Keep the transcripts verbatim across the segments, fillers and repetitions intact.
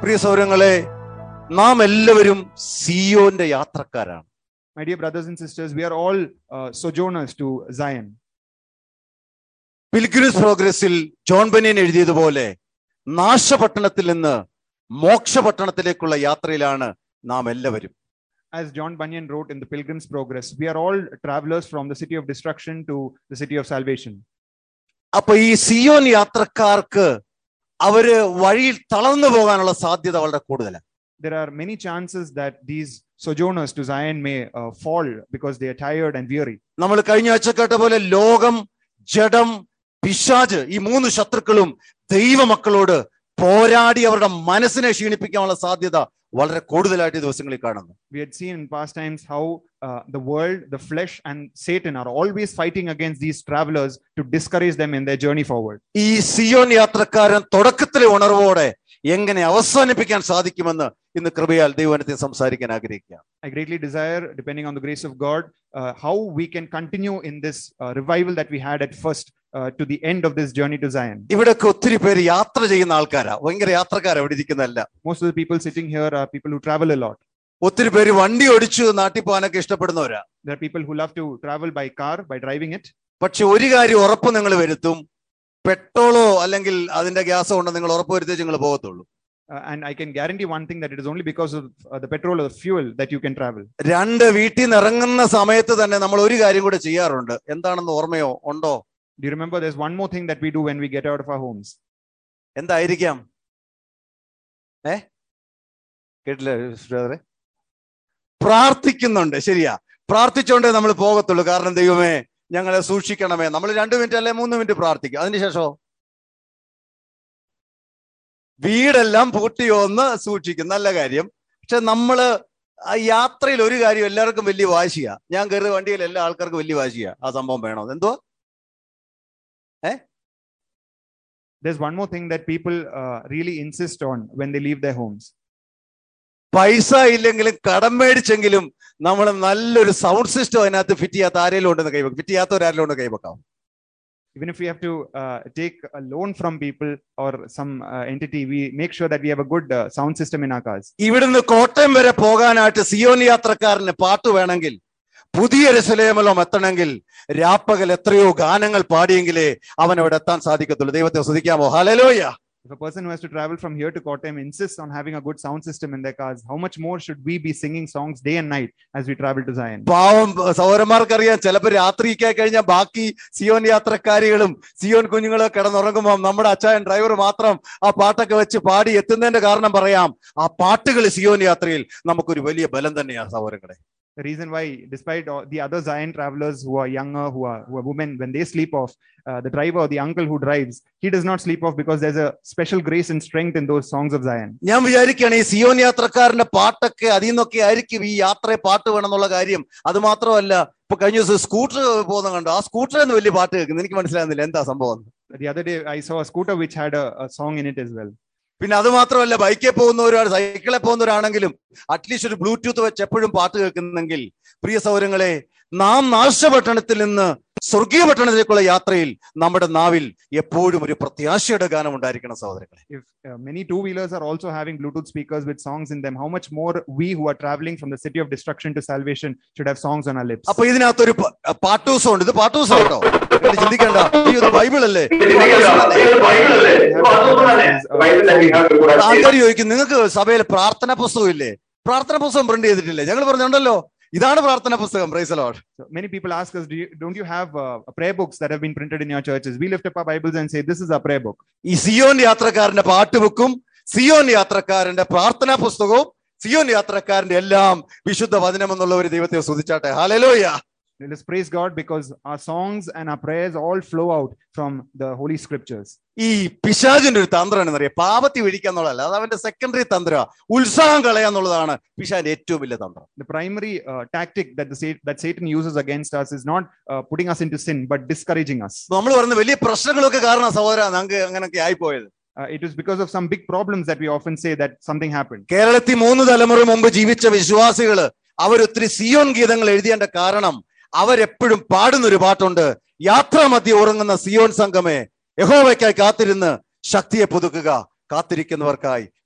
പ്രിയ സൗരങ്ങളെ, നാം എല്ലാവരും സിയോന്റെ യാത്രക്കാരാണ്. My dear brothers and sisters, we are all uh, sojourners to Zion. Pilgrim's പ്രോഗ്രസിൽ ജോൺ ബനിയൻ എഴുതിയതുപോലെ നാശപട്ടണത്തിൽ നിന്ന് മോക്ഷപട്ടണത്തിലേക്കുള്ള യാത്രയിലാണ് നാം എല്ലാവരും. As John Bunyan wrote in the Pilgrim's Progress, we are all travelers from the city of destruction to the city of salvation. അപ്പൊ ഈ സിയോൻ യാത്രക്കാർക്ക് അവര് വഴിയിൽ തളർന്നു പോകാനുള്ള സാധ്യത വളരെ കൂടുതലാണ്. There are many chances that these sojourners to Zion may uh, fall because they are tired and weary. നമ്മൾ കഴിഞ്ഞ ആഴ്ച കേട്ട പോലെ ലോകം, ജഡം, പിശാച്, ഈ മൂന്ന് ശത്രുക്കളും ദൈവമക്കളോട് പോരാടി അവരുടെ മനസ്സിനെ ക്ഷീണിപ്പിക്കാനുള്ള സാധ്യത വളരെ കൂടുതലായിട്ട് ദിവസങ്ങളിൽ കാണുന്നു. We had seen in past times how uh, the world, the flesh and Satan are always fighting against these travelers to discourage them in their journey forward. ഈ സിയോൻ യാത്രക്കാരൻ തുടക്കത്തിലെ ഉണർവോടെ എങ്ങനെ അവസാനിപ്പിക്കാൻ സാധിക്കുമെന്ന് ഇന്ന് കൃപയാൽ ദൈവത്തെ സംസാരിക്കാൻ ആഗ്രഹിക്കുക. I greatly desire, depending on the grace of God, uh, how we can continue in this uh, revival that we had at first uh, to the end of this journey to Zion. ഇവിടൊക്കെ ഒത്തിരി പേര് യാത്ര ചെയ്യുന്ന ആൾക്കാരാ, ഭയങ്കര യാത്രക്കാരാ ഇവിടെ ഇരിക്കുന്നതല്ല. Most of the people sitting here are people who travel a lot. ഒത്തിരി പേര് വണ്ടി ഓടിച്ചു നാട്ടിൽ പോകാനൊക്കെ ഇഷ്ടപ്പെടുന്നവരാ. There are people who love to travel by car, by driving it. പക്ഷെ ഒരു കാര്യം ഉറപ്പ് നിങ്ങൾ വരുത്തും, പെട്രോളോ അല്ലെങ്കിൽ അതിന്റെ ഗ്യാസോ ഉണ്ടെന്ന് നിങ്ങൾ ഉറപ്പ് വരുത്തിച്ച് നിങ്ങൾ പോകത്തുള്ളൂ. Uh, and I can guarantee one thing, that it is only because of uh, the petrol or the fuel that you can travel. രണ്ട് വീട്ടിൽ നിന്ന് ഇറങ്ങുന്ന സമയത്ത് തന്നെ നമ്മൾ ഒരു കാര്യം കൂടെ ചെയ്യാറുണ്ട്. എന്താണെന്ന് ഓർമ്മയോ ഉണ്ടോ? Do you remember there's one more thing that we do when we get out of our homes? എന്തായിരിക്കാം? ഏ കേട്ടില്ലേ ബ്രദറെ? പ്രാർത്ഥിക്കുന്നുണ്ട്. ശരിയാ, പ്രാർത്ഥിച്ചോണ്ടേ നമ്മൾ പോകത്തുള്ളൂ. കാരണം ദൈവമേ ഞങ്ങളെ സൂക്ഷിക്കണമേ. നമ്മൾ രണ്ടു മിനിറ്റ് അല്ലെ മൂന്ന് മിനിറ്റ് പ്രാർത്ഥിക്കും. അതിനുശേഷം വീടെല്ലാം പൂട്ടിയോന്ന് സൂക്ഷിക്കും, നല്ല കാര്യം. പക്ഷെ നമ്മള് ആ യാത്രയിൽ ഒരു കാര്യം എല്ലാവർക്കും വലിയ വാശിയാ. ഞാൻ കയറിയ വണ്ടിയിൽ എല്ലാ ആൾക്കാർക്കും വലിയ വാശിയാ, ആ സംഭവം വേണോ എന്തോ. ഏ There's one more thing that people uh, really insist on when they leave their homes. പൈസ ഇല്ലെങ്കിലും കടം മേടിച്ചെങ്കിലും നമ്മൾ നല്ലൊരു സൗണ്ട് സിസ്റ്റം അതിനകത്ത് ഫിറ്റ് ചെയ്യാത്ത ആരെങ്കിലും ഉണ്ടെന്ന് കൈവെക്കും. ഫിറ്റ് ചെയ്യാത്തവരാരെങ്കിലും ഉണ്ട് കൈവെക്കാം. Even if we have to uh, take a loan from people or some uh, entity, we make sure that we have a good uh, sound system in our cars. ഇവിടുന്ന് കോട്ടയം വരെ പോകാനായിട്ട് സിയോൻ യാത്രക്കാരന് പാട്ട് വേണമെങ്കിൽ, പുതിയ യെരൂശലേമിലോ എത്തണമെങ്കിൽ രാപ്പകൽ എത്രയോ ഗാനങ്ങൾ പാടിയെങ്കിലേ അവൻ അവിടെ എത്താൻ സാധിക്കത്തുള്ളൂ. ദൈവത്തെ സ്തുതിക്കാമോ? Hallelujah. If a person who has to travel from here to Kottayam insists on having a good sound system in their cars, how much more should we be singing songs day and night as we travel to Zion? പാവം സൗരന്മാർക്കറിയാം, ചിലപ്പോൾ രാത്രിക്കായി കഴിഞ്ഞാൽ ബാക്കി സിയോൻ യാത്രക്കാരികളും സിയോൻ കുഞ്ഞുങ്ങളും കിടന്നുറങ്ങുമ്പോൾ നമ്മുടെ അച്ചായൻ driver മാത്രം ആ പാട്ടൊക്കെ വെച്ച് പാടി എത്തുന്നതിന്റെ കാരണം പറയാം, ആ പാട്ടുകൾ സിയോൻ യാത്രയിൽ നമുക്കൊരു വലിയ ബലം തന്നെയാണ് സൗരങ്ങളെ. The reason why, despite all the other Zion travelers who are younger, who are, who are women, when they sleep off, uh, the driver or the uncle who drives, he does not sleep off because there's a special grace and strength in those songs of Zion. ഞാൻ വിചാരിക്കുകയാണ് ഈ സിയോൻ യാത്രക്കാരന്റെ പാട്ടൊക്കെ അതിൽ നിന്നൊക്കെ ആയിരിക്കും ഈ യാത്രയെ പാട്ട് വേണമെന്നുള്ള കാര്യം. അത് മാത്രമല്ല, ഇപ്പൊ കഴിഞ്ഞ ദിവസം സ്കൂട്ടർ പോകുന്ന കണ്ടു, ആ സ്കൂട്ടറിൽ നിന്ന് വലിയ പാട്ട് കേൾക്കുന്നു. എനിക്ക് മനസ്സിലാകുന്നില്ല എന്താ സംഭവം. The other day I saw a scooter which had a, a song in it as well. പിന്നെ അത് മാത്രമല്ല, ബൈക്കിൽ പോകുന്നവരാണ്, സൈക്കിളിൽ പോകുന്നവരാണെങ്കിലും അറ്റ്ലീസ്റ്റ് ഒരു ബ്ലൂടൂത്ത് വെച്ച് എപ്പോഴും പാട്ട് കേൾക്കുന്നെങ്കിൽ, പ്രിയ സൗരങ്ങളെ, നാം നാശപട്ടണത്തിൽ നിന്ന് സ്വർഗീയ പട്ടണത്തിലേക്കുള്ള യാത്രയിൽ നമ്മുടെ നാവിൽ എപ്പോഴും ഒരു പ്രത്യാശയുടെ ഗാനം ഉണ്ടായിരിക്കണം സഹോദരങ്ങളെ. If uh, many two wheelers are also having Bluetooth speakers with songs in them, how much more we who are traveling from the city of destruction to salvation should have songs on our lips. അപ്പൊ ഇതിനകത്തൊരു പാട്ടൂസം ഉണ്ട്. ഇത് പാട്ടൂസം കേട്ടോ, ചിന്തിക്കണ്ട. ഇത് Bible അല്ലേ? ആൾക്കാർ ചോദിക്കും, നിങ്ങൾക്ക് സഭയിൽ പ്രാർത്ഥന പുസ്തകം ഇല്ലേ? പ്രാർത്ഥന പുസ്തകം പ്രിന്റ് ചെയ്തിട്ടില്ലേ? ഞങ്ങൾ പറഞ്ഞുണ്ടല്ലോ, ഇതാണ് പ്രാർത്ഥന പുസ്തകം. Praise the Lord. So many people ask us, do you, don't you have uh, prayer books that have been printed in your churches? We lift up our Bibles and say, this is our prayer book. ഈ സിയോൻ യാത്രക്കാരന്റെ പാട്ടുബുക്കും സിയോൻ യാത്രക്കാരന്റെ പ്രാർത്ഥനാ പുസ്തകവും സിയോൻ യാത്രക്കാരന്റെ എല്ലാം വിശുദ്ധ വചനം എന്നുള്ള ഒരു ദൈവത്തെ സ്തുതിച്ചാട്ടെ. Hallelujah. Let us praise God because our songs and our prayers all flow out from the Holy Scriptures. ഈ പിശാചിന്റെ ഒരു തന്ത്രം എന്നറിയാം, പാപത്തി ഒഴിക്കാന്നുള്ളതല്ല, അത് അവന്റെ സെക്കൻഡറി തന്ത്രം. ഉത്സാഹം കളയാന്നുള്ളതാണ് പിശാചിന്റെ ഏറ്റവും വലിയ തന്ത്രം. The primary uh, tactic that the that Satan uses against us is not uh, putting us into sin, but discouraging us. നമ്മൾ പറയുന്ന വലിയ പ്രശ്നങ്ങളൊക്കെ കാരണം സഹോദരാ നമുക്ക് അങ്ങനെയൊക്കെ ആയിപ്പോയത്. Uh, it is because of some big problems that we often say that something happened. കേരളത്തിൽ മൂന്ന് തലമുറ മുമ്പ് ജീവിച്ച വിശ്വാസികള് അവരൊത്തിരി സിയോൻ ഗീതങ്ങൾ എഴുതിയതിന്റെ കാരണം അവരെപ്പോഴും പാടുന്നൊരു പാട്ടുണ്ട്, യാത്രാമധ്യേ ഉറങ്ങുന്ന സിയോൻ സംഘമേ യഹോവയ്ക്കായി കാത്തിരുന്ന് ശക്തിയെ പുതുക്കുക, കാത്തിരിക്കുന്നവർക്കായി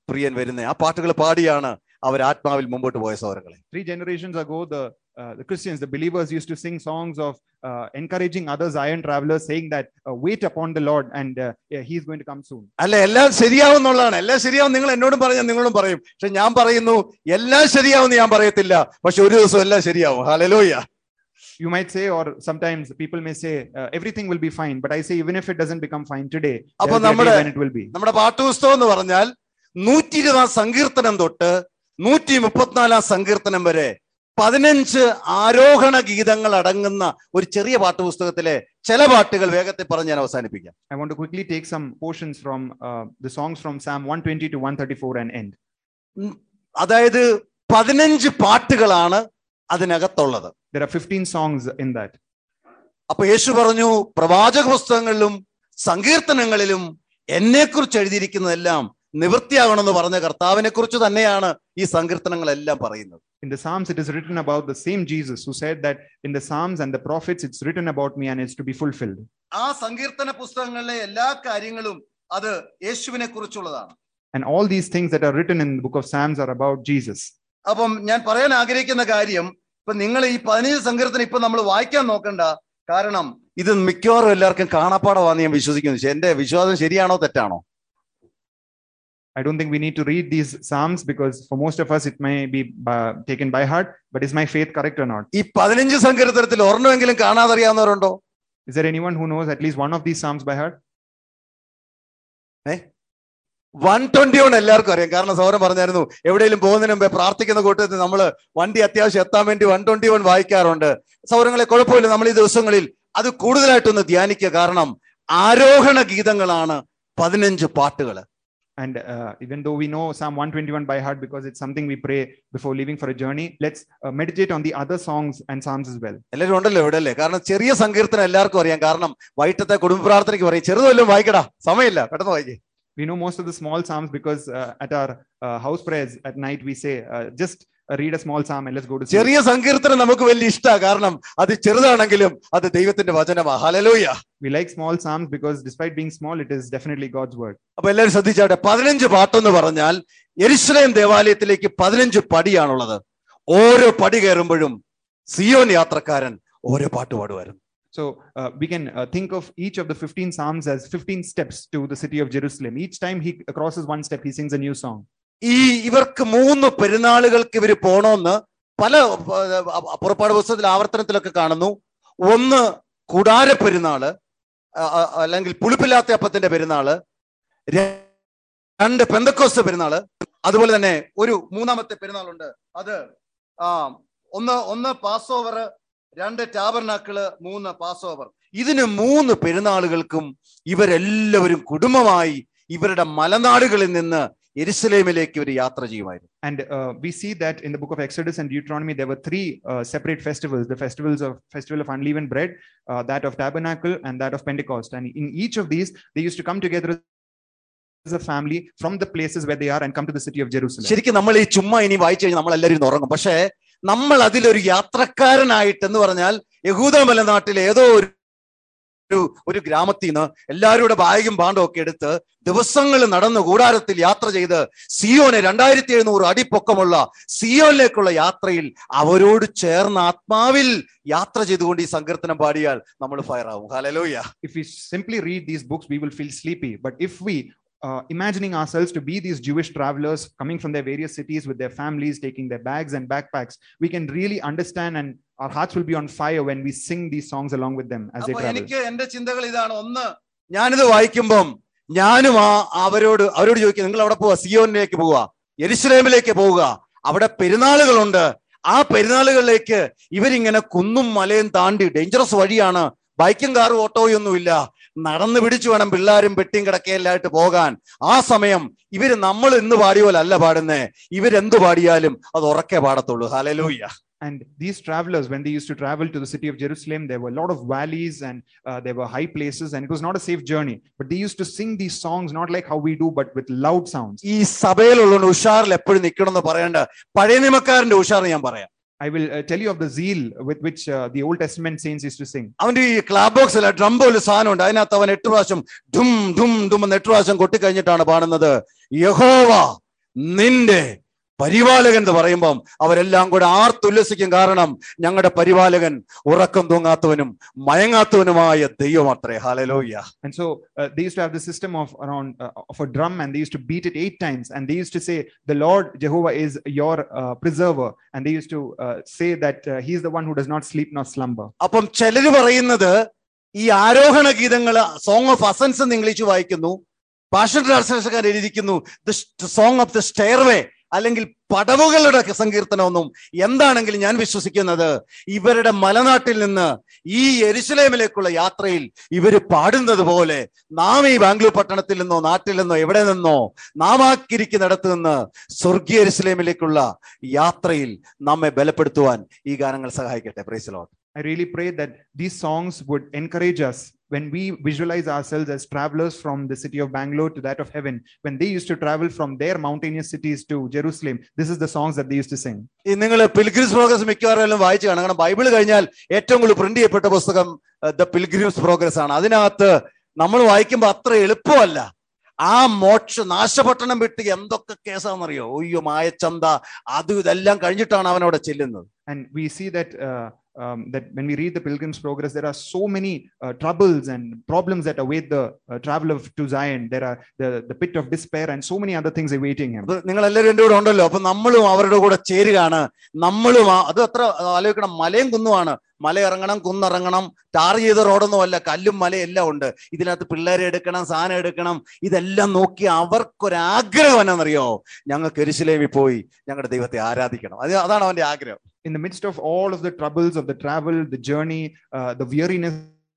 പ്രിയൻ വരുന്നത്. ആ പാട്ടുകൾ പാടിയാണ് അവർ ആത്മാവിൽ മുമ്പോട്ട് പോയ സഹോദരങ്ങളെ. Three generations ago, the uh, the Christians, the believers, used to sing songs of uh, encouraging other Zion travelers, saying that uh, wait upon the Lord, and uh, yeah, He is going to come soon. അല്ല, എല്ലാം ശരിയാവുന്നുള്ളതാണ്. എല്ലാം ശരിയാവും. നിങ്ങൾ എന്നോടും പറയാം, നിങ്ങളും പറയും. പക്ഷെ ഞാൻ പറയുന്നു, എല്ലാം ശരിയാവുമെന്ന് ഞാൻ പറയത്തില്ല. പക്ഷെ ഒരു ദിവസം എല്ലാം ശരിയാവും. Hallelujah. You might say, or sometimes people may say, uh, everything will be fine. But I say, even if it doesn't become fine today, there will be a day when it will be. നമ്മുടെ പാട്ടുപുസ്തകം എന്ന് പറഞ്ഞാൽ നൂറ്റി ഇരുപതാം സങ്കീർത്തനം തൊട്ട് നൂറ്റി മുപ്പത്തിനാലാം സങ്കീർത്തനം വരെ പതിനഞ്ച് ആരോഹണ ഗീതങ്ങൾ അടങ്ങുന്ന ഒരു ചെറിയ പാട്ടുപുസ്തകത്തിലെ ചില പാട്ടുകൾ വേഗത്തിൽ പറഞ്ഞ് ഞാൻ അവസാനിപ്പിക്കാം. I want to quickly take some portions from uh, the songs from Psalm one twenty to one thirty-four and end. അതായത് പതിനഞ്ച് പാട്ടുകളാണ് അതിനകത്തുള്ളത്. There are fifteen songs in that. അപ്പൊ യേശു പറഞ്ഞു, പ്രവാചക പുസ്തകങ്ങളിലും സങ്കീർത്തനങ്ങളിലും എന്നെ കുറിച്ച് എഴുതിയിരിക്കുന്നതെല്ലാം നിവൃത്തിയാകണമെന്ന് പറഞ്ഞ കർത്താവിനെ കുറിച്ച് തന്നെയാണ് ഈ സങ്കീർത്തനങ്ങളെല്ലാം പറയുന്നത്. In the Psalms, it is written about the same Jesus who said that in the Psalms and the prophets, it's written about me and it's to be fulfilled. ആ സങ്കീർത്തന പുസ്തകങ്ങളിലെ എല്ലാ കാര്യങ്ങളും അത് യേശുവിനെ കുറിച്ചുള്ളതാണ്. And all these things that are written in the book of Psalms are about Jesus. അപ്പം ഞാൻ പറയാൻ ആഗ്രഹിക്കുന്ന കാര്യം, ഇപ്പൊ നിങ്ങൾ ഈ പതിനഞ്ച് സങ്കീർത്തനം ഇപ്പൊ നമ്മൾ വായിക്കാൻ നോക്കണ്ട. കാരണം ഇത് മിക്കവാറും എല്ലാവർക്കും കാണാപ്പാടമാണെന്ന് ഞാൻ വിശ്വസിക്കുന്നു. എന്റെ വിശ്വാസം ശരിയാണോ തെറ്റാണോ? I don't think we need to read these Psalms because for most of us it may be uh, taken by heart, but is my faith correct or not? ഈ പതിനഞ്ച് സങ്കീർത്തനത്തിൽ ഒരെണ്ണമെങ്കിലും കാണാതറിയാവുന്നവരുണ്ടോ? Is there anyone who knows at least one of these Psalms by heart? A one twenty one എല്ലാവർക്കും അറിയാം. കാരണം സൗരം പറഞ്ഞായിരുന്നു, എവിടെയെങ്കിലും പോകുന്നതിന് മുമ്പേ പ്രാർത്ഥിക്കുന്ന കൂട്ടത്തിൽ നമ്മൾ വണ്ടി അത്യാവശ്യം എത്താൻ വേണ്ടി വൺ ട്വന്റി വൺ വായിക്കാറുണ്ട്. സൗരങ്ങളെ കുഴപ്പമില്ല, നമ്മൾ ഈ ദിവസങ്ങളിൽ അത് കൂടുതലായിട്ടൊന്ന് ധ്യാനിക്കുക. കാരണം ആരോഹണ ഗീതങ്ങളാണ് പതിനഞ്ച് പാട്ടുകൾ. And uh, even though we know Psalm one twenty-one by heart because it's something we pray before leaving for a journey, let's uh, meditate on the other songs and Psalms as well. എല്ലാവരും ഉണ്ടല്ലോ ഇവിടെ അല്ലേ? കാരണം ചെറിയ സങ്കീർത്തനം എല്ലാവർക്കും അറിയാം. കാരണം വൈകിട്ടത്തെ കുടുംബ പ്രാർത്ഥനയ്ക്ക് പറയും, ചെറുതല്ലോ വായിക്കടാ, സമയമില്ല, പെട്ടെന്ന് വായിക്കേ. We know most of the small Psalms because uh, at our uh, house prayers at night we say uh, just uh, read a small Psalm and let's go to sleep. ചെറിയ സങ്കീർത്തനം നമുക്ക് വലിയ ഇഷ്ടമാണ്. കാരണം അത് ചെറുതാണെങ്കിലും അത് ദൈവത്തിന്റെ വചനമാണ്. Hallelujah. We like small Psalms because despite being small, it is definitely God's word. അപ്പൊ എല്ലാവരും ശ്രദ്ധിച്ചാട്ടെ, പതിനഞ്ച് പാട്ടെന്ന് പറഞ്ഞാൽ യെരൂശലേം ദേവാലയത്തിലേക്ക് പതിനഞ്ച് പടിയാണുള്ളത്. ഓരോ പടി കയറുമ്പോഴും സിയോൻ യാത്രക്കാരൻ ഓരോ പാട്ട് പാടുമായിരുന്നു. So uh, we can uh, think of each of the fifteen Psalms as fifteen steps to the city of Jerusalem. Each time he crosses one step, he sings a new song. ഈ ഇവർക്ക് മൂന്ന് പെരുന്നാളുകൾക്ക് ഇവർ പോണോന്ന് പല പുറപ്പാട് പുസ്തകത്തിൽ ആവർത്തനത്തിലൊക്കെ കാണുന്നു. ഒന്ന് കൂടാര പെരുന്നാള്, അല്ലെങ്കിൽ പുളിപ്പില്ലാത്ത അപ്പത്തിന്റെ പെരുന്നാള്, രണ്ട് പെന്തക്കോസ്ത് പെരുന്നാള്, അതുപോലെ തന്നെ ഒരു മൂന്നാമത്തെ പെരുന്നാളുണ്ട്. അത് ആ ഒന്ന് ഒന്ന് പാസ് ഓവർ, രണ്ട് ടാബർനാക്കിള്, മൂന്ന് പാസ് ഓവർ. ഇതിന് മൂന്ന് പെരുന്നാളുകൾക്കും ഇവരെല്ലാവരും കുടുംബമായി ഇവരുടെ മലനാടുകളിൽ നിന്ന് യെരൂശലേമിലേക്ക് ഇവർ യാത്ര ചെയ്യുമായിരുന്നു. And uh, we see that in the book of Exodus and Deuteronomy there were three uh, separate festivals: the festivals of festival of unleavened bread, uh, that of tabernacle, and that of Pentecost. And in each of these they used to come together as a family from the places where they are and come to the city of Jerusalem. ശരിക്കും നമ്മൾ ഈ ചുമ്മാ ഇനി വായിച്ചു കഴിഞ്ഞാൽ നമ്മൾ എല്ലാവരും ഉറങ്ങും. പക്ഷേ നമ്മൾ അതിലൊരു യാത്രക്കാരനായിട്ട് എന്ന് പറഞ്ഞാൽ യഹൂദ മലനാട്ടിലെ ഏതോ ഒരു ഒരു ഗ്രാമത്തിൽ നിന്ന് എല്ലാവരുടെ ബാഗും പാണ്ടും ഒക്കെ എടുത്ത് ദിവസങ്ങൾ നടന്ന് കൂടാരത്തിൽ യാത്ര ചെയ്ത് സിയോനെ രണ്ടായിരത്തി എഴുന്നൂറ് അടി പൊക്കമുള്ള സിയോനിലേക്കുള്ള യാത്രയിൽ അവരോട് ചേർന്ന് ആത്മാവിൽ യാത്ര ചെയ്തുകൊണ്ട് ഈ സങ്കീർത്തനം പാടിയാൽ നമ്മൾ ഫയർ ആവും. Hallelujah. If we simply read these books, we will feel sleepy. But if we Uh, imagining ourselves to be these Jewish travelers coming from their various cities with their families, taking their bags and backpacks, we can really understand, and our hearts will be on fire when we sing these songs along with them as they travel. എനിക്ക് എന്റെ ചിന്തകൾ ഇതാണ്. ഒന്ന്, ഞാനിത് വായിക്കുമ്പം ഞാനും ആ അവരോട് അവരോട് ചോദിക്കും, നിങ്ങൾ അവിടെ പോവുക, സിയോനിലേക്ക് പോവുക, യെരൂശലേമിലേക്ക് പോവുക, അവിടെ പെരുന്നാളുകളുണ്ട്. ആ പെരുന്നാളുകളിലേക്ക് ഇവരിങ്ങനെ കുന്നും മലയും താണ്ടി, ഡേഞ്ചറസ് വഴിയാണ്, ബൈക്കും കാറും ഓട്ടോയും ഒന്നുമില്ല, നടന്ന് പിടിച്ചു വേണം പിള്ളേരും പെട്ടിയും കിടക്കയിലായിട്ട് പോകാൻ. ആ സമയം ഇവര് നമ്മൾ ഇന്ന് പാടിയ പോലെ അല്ല പാടുന്നേ, ഇവരെന്ത് പാടിയാലും അത് ഉറക്കെ പാടത്തുള്ളൂ. Hallelujah. And these travelers, when they used to travel to the city of Jerusalem, there were a lot of valleys and uh, there were high places, and it was not a safe journey. But they used to sing these songs not like how we do, but with loud sounds. ഈ സഭയിലുള്ള ഉഷാറിൽ എപ്പോഴും നിൽക്കണം എന്ന് പറയേണ്ട പഴയ നിയമക്കാരന്റെ ഉഷാർ ഞാൻ പറയാം. I will uh, tell you of the zeal with which uh, the Old Testament saints used to sing. അവന്റെ ഈ ക്ലാബ് ബോക്സിൽ ഡ്രം പോലെ സാധനം ഉണ്ട്, അതിനകത്ത് അവൻ എട്ട് പ്രാവശ്യം ഡും ഡും ഡും എന്ന് എട്ട് പ്രാവശ്യം കൊട്ടിക്കഴിഞ്ഞിട്ടാണ് പാടുന്നത്, യഹോവ നിന്റെ പരിപാലകൻ എന്ന് പറയുമ്പം അവരെല്ലാം കൂടെ ആർത്തുല്ലസിക്കും. കാരണം ഞങ്ങളുടെ പരിപാലകൻ ഉറക്കം തൂങ്ങാത്തവനും മയങ്ങാത്തവനുമായ ദൈവമത്രേ. Hallelujah. And so uh, they used to have the system of around uh, of a drum, and they used to beat it eight times, and they used to say, the Lord Jehovah is your uh, preserver, and they used to uh, say that uh, he is the one who does not sleep nor slumber. അപ്പം ചിലര് പറയുന്നത് ഈ ആരോഹണ ഗീതങ്ങള് song of അസൻസ് എന്ന് English വായിക്കുന്നു, Passion ട്രാൻസ്ലേഷൻകാർ എഴുതിക്കുന്നു the song of the stairway, അല്ലെങ്കിൽ പടവുകളുടെ സങ്കീർത്തനമൊന്നും. എന്താണെങ്കിലും ഞാൻ വിശ്വസിക്കുന്നത് ഇവരുടെ മലനാട്ടിൽ നിന്ന് ഈ യെരുശലേമിലേക്കുള്ള യാത്രയിൽ ഇവര് പാടുന്നത് പോലെ നാം ഈ ബാംഗ്ലൂർ പട്ടണത്തിൽ നിന്നോ നാട്ടിൽ നിന്നോ എവിടെ നിന്നോ നാം ആക്കിയിരിക്കുന്നിടത്ത് നിന്ന് സ്വർഗീയ യെരുശലേമിലേക്കുള്ള യാത്രയിൽ നമ്മെ ബലപ്പെടുത്തുവാൻ ഈ ഗാനങ്ങൾ സഹായിക്കട്ടെ. Praise the Lord. I really pray that these songs would encourage us when we visualize ourselves as travelers from the city of Bangalore to that of heaven. When they used to travel from their mountainous cities to Jerusalem, this is the songs that they used to sing. ഈ നിങ്ങൾ pilgrims progress മിക്കവാറും എല്ലാം വായിച്ചു കാണും. കാരണം Bible കഴിഞ്ഞാൽ ഏറ്റവും കൂടുതൽ പ്രിന്റ് ചെയ്യപ്പെട്ട പുസ്തകം ദ പിൽഗ്രിംസ് പ്രോഗ്രസ് ആണ്. അതിനകത്ത് നമ്മൾ വായിക്കുമ്പോൾ അത്ര എളുപ്പമല്ല. ആ മോക്ഷ നാശപട്ടണം വിട്ട് എന്തൊക്കെ കേസാണെന്നറിയോ? ഒയ്യോ മായച്ചന്ത അത് ഇതെല്ലാം കഴിഞ്ഞിട്ടാണ് അവൻ അവിടെ ചെല്ലുന്നത്. And we see that uh, um, that when we read the Pilgrim's Progress, there are so many uh, troubles and problems that await the uh, traveler to Zion. There are the, the pit of despair and so many other things awaiting him. നിങ്ങൾ എല്ലാവരും എൻ്റെ കൂടെ ഉണ്ടല്ലോ. അപ്പൊ നമ്മളും അവരുടെ കൂടെ ചേരുകയാണ്. നമ്മളും അത് അത്ര ആലോചിക്കണം. മലയും കുന്നുമാണ്. മല ഇറങ്ങണം, കുന്നിറങ്ങണം, ടാർ ചെയ്ത റോഡൊന്നും അല്ല, കല്ലും മലയും എല്ലാം ഉണ്ട്. ഇതിനകത്ത് പിള്ളേരെ എടുക്കണം, സാധനം എടുക്കണം. ഇതെല്ലാം നോക്കി അവർക്കൊരാഗ്രഹം എന്നാണെന്നറിയോ? ഞങ്ങൾക്ക് യെരുശലേമിൽ പോയി ഞങ്ങളുടെ ദൈവത്തെ ആരാധിക്കണം. അത് അതാണ് അവന്റെ ആഗ്രഹം. In the midst of all of the troubles of the travel, the journey, uh, the weariness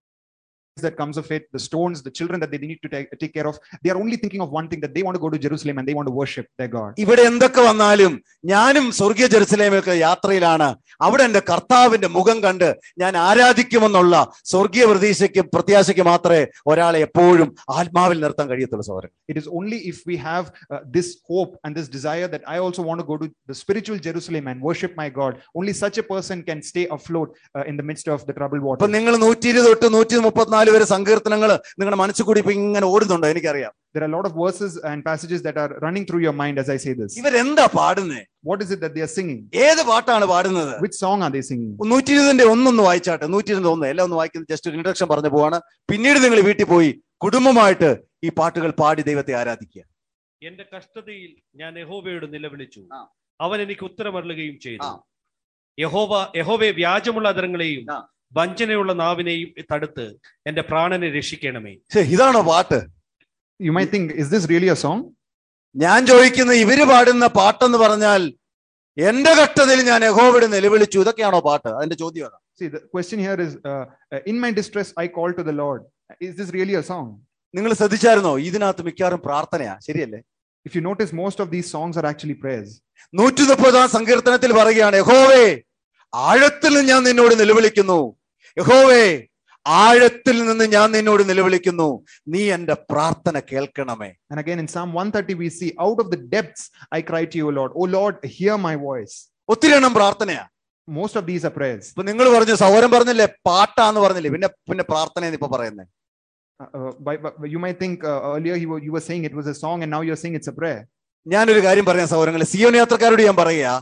that comes of it, the stones, the children that they need to take, take care of, they are only thinking of one thing, that they want to go to Jerusalem and they want to worship their God. ഇവിടെ എന്തൊക്കെ വന്നാലും ഞാനും സ്വർഗീയ ജെറുസലേമിലേക്ക് യാത്രയിലാണ്. അവിടെ എൻ്റെ കർത്താവിന്റെ മുഖം കണ്ട് ഞാൻ ആരാധിക്കുമെന്നുള്ള സ്വർഗീയ പ്രതീക്ഷയ്ക്ക് പ്രത്യാശയ്ക്ക് മാത്രമേ ഒരാളെ എപ്പോഴും ആത്മാവിൽ നിർത്താൻ കഴിയത്തുള്ളൂ സഹോദരൻ. It is only if we have uh, this hope and this desire that I also want to go to the spiritual Jerusalem and worship my God, only such a person can stay afloat uh, in the midst of the troubled water. അപ്പൊ നിങ്ങൾ നൂറ്റി ഇരുപത് തൊട്ട് നൂറ്റി മുപ്പത്തിനാല് വരെ സങ്കീർത്തനങ്ങൾ നിങ്ങളുടെ മനസ്സിൽ കൂടി ഇപ്പൊ ഇങ്ങനെ ഓടുന്നുണ്ടോ? എനിക്കറിയാം. There are a lot of verses and passages that are running through your mind as I say this. ഇവരെന്താ പാടുന്നേ? What is it that they are singing? ഏത് പാട്ടാണ് പാടുന്നത്? Which song are they singing? നൂറ്റി ഇരുപതിന്റെ ഒന്നൊന്ന് വായിച്ചാട്ടെ. നൂറ്റി ഇരുപത് ഒന്ന് എല്ലാം ഒന്ന് വായിക്കുന്നത് ജസ്റ്റ് ഒരു ഇൻട്രഡക്ഷൻ പറഞ്ഞു പോവാണ്. പിന്നീട് നിങ്ങൾ വീട്ടിൽ പോയി കുടുംബമായിട്ട് ഈ പാട്ടുകൾ പാടി ദൈവത്തെ ആരാധിക്കുക. എന്റെ കഷ്ടതയിൽ ഞാൻ യഹോവയോട് നിലവിളിച്ചു, അവൻ എനിക്ക് ഉത്തരമരുളുകയും ചെയ്തു. യഹോവ യഹോവയെ വ്യാജമുള്ള അധരങ്ങളെയും വഞ്ചനയുള്ള നാവിനെയും തടുത്ത് എന്റെ പ്രാണനെ രക്ഷിക്കണമേ. ഇതാണോ പാട്ട്? You might think, is this really a song? ഞാൻ ചോദിക്കുന്ന ഇവര് പാടുന്ന പാട്ടെന്ന് പറഞ്ഞാൽ എന്റെ കഷ്ടതയിൽ ഞാൻ യഹോവയോട് നിലവിളിച്ചു, ഇതൊക്കെയാണോ പാട്ട്? അതിന്റെ ചോദ്യം അതാണ്. See, the question here is, uh, in my distress I called to the Lord. Is this really a song? നിങ്ങൾ ശ്രദ്ധിച്ചായിരുന്നോ? ഇതിനകത്ത് മിക്കവാറും പ്രാർത്ഥനയാ, ശരിയല്ലേ? If you notice, most of these songs are actually prayers. നൂറ്റി മുപ്പതാം സങ്കീർത്തനത്തിൽ പറയുകയാണ്, യഹോവേ ആഴത്തിൽ നിന്ന് ഞാൻ നിന്നോട് നിലവിളിക്കുന്നു, യഹോവേ ആഴത്തിൽ നിന്ന് ഞാൻ നിന്നോട് നിലവിളിക്കുന്നു, നീ എന്റെ പ്രാർത്ഥന കേൾക്കണമേ. And again in Psalm one thirty we see, out of the depths I cry to you, Lord. Oh Lord, hear my voice. ഒത്തിരി എണ്ണം പ്രാർത്ഥനയാ. Most of these are prayers. ഇപ്പൊ നിങ്ങൾ പറഞ്ഞു, സൗരം പറഞ്ഞില്ലേ പാട്ടാന്ന് പറഞ്ഞില്ലേ, പിന്നെ പിന്നെ പ്രാർത്ഥനയെന്ന് ഇപ്പൊ പറയുന്നേ. Uh, uh, by, by, you might think uh, earlier you were, you were saying it was a song and now you're saying it's a prayer. ഞാനൊരു കാര്യം പറയാം സൗരങ്ങളെ, സിയോൻ യാത്രക്കാരോട് ഞാൻ പറയുക,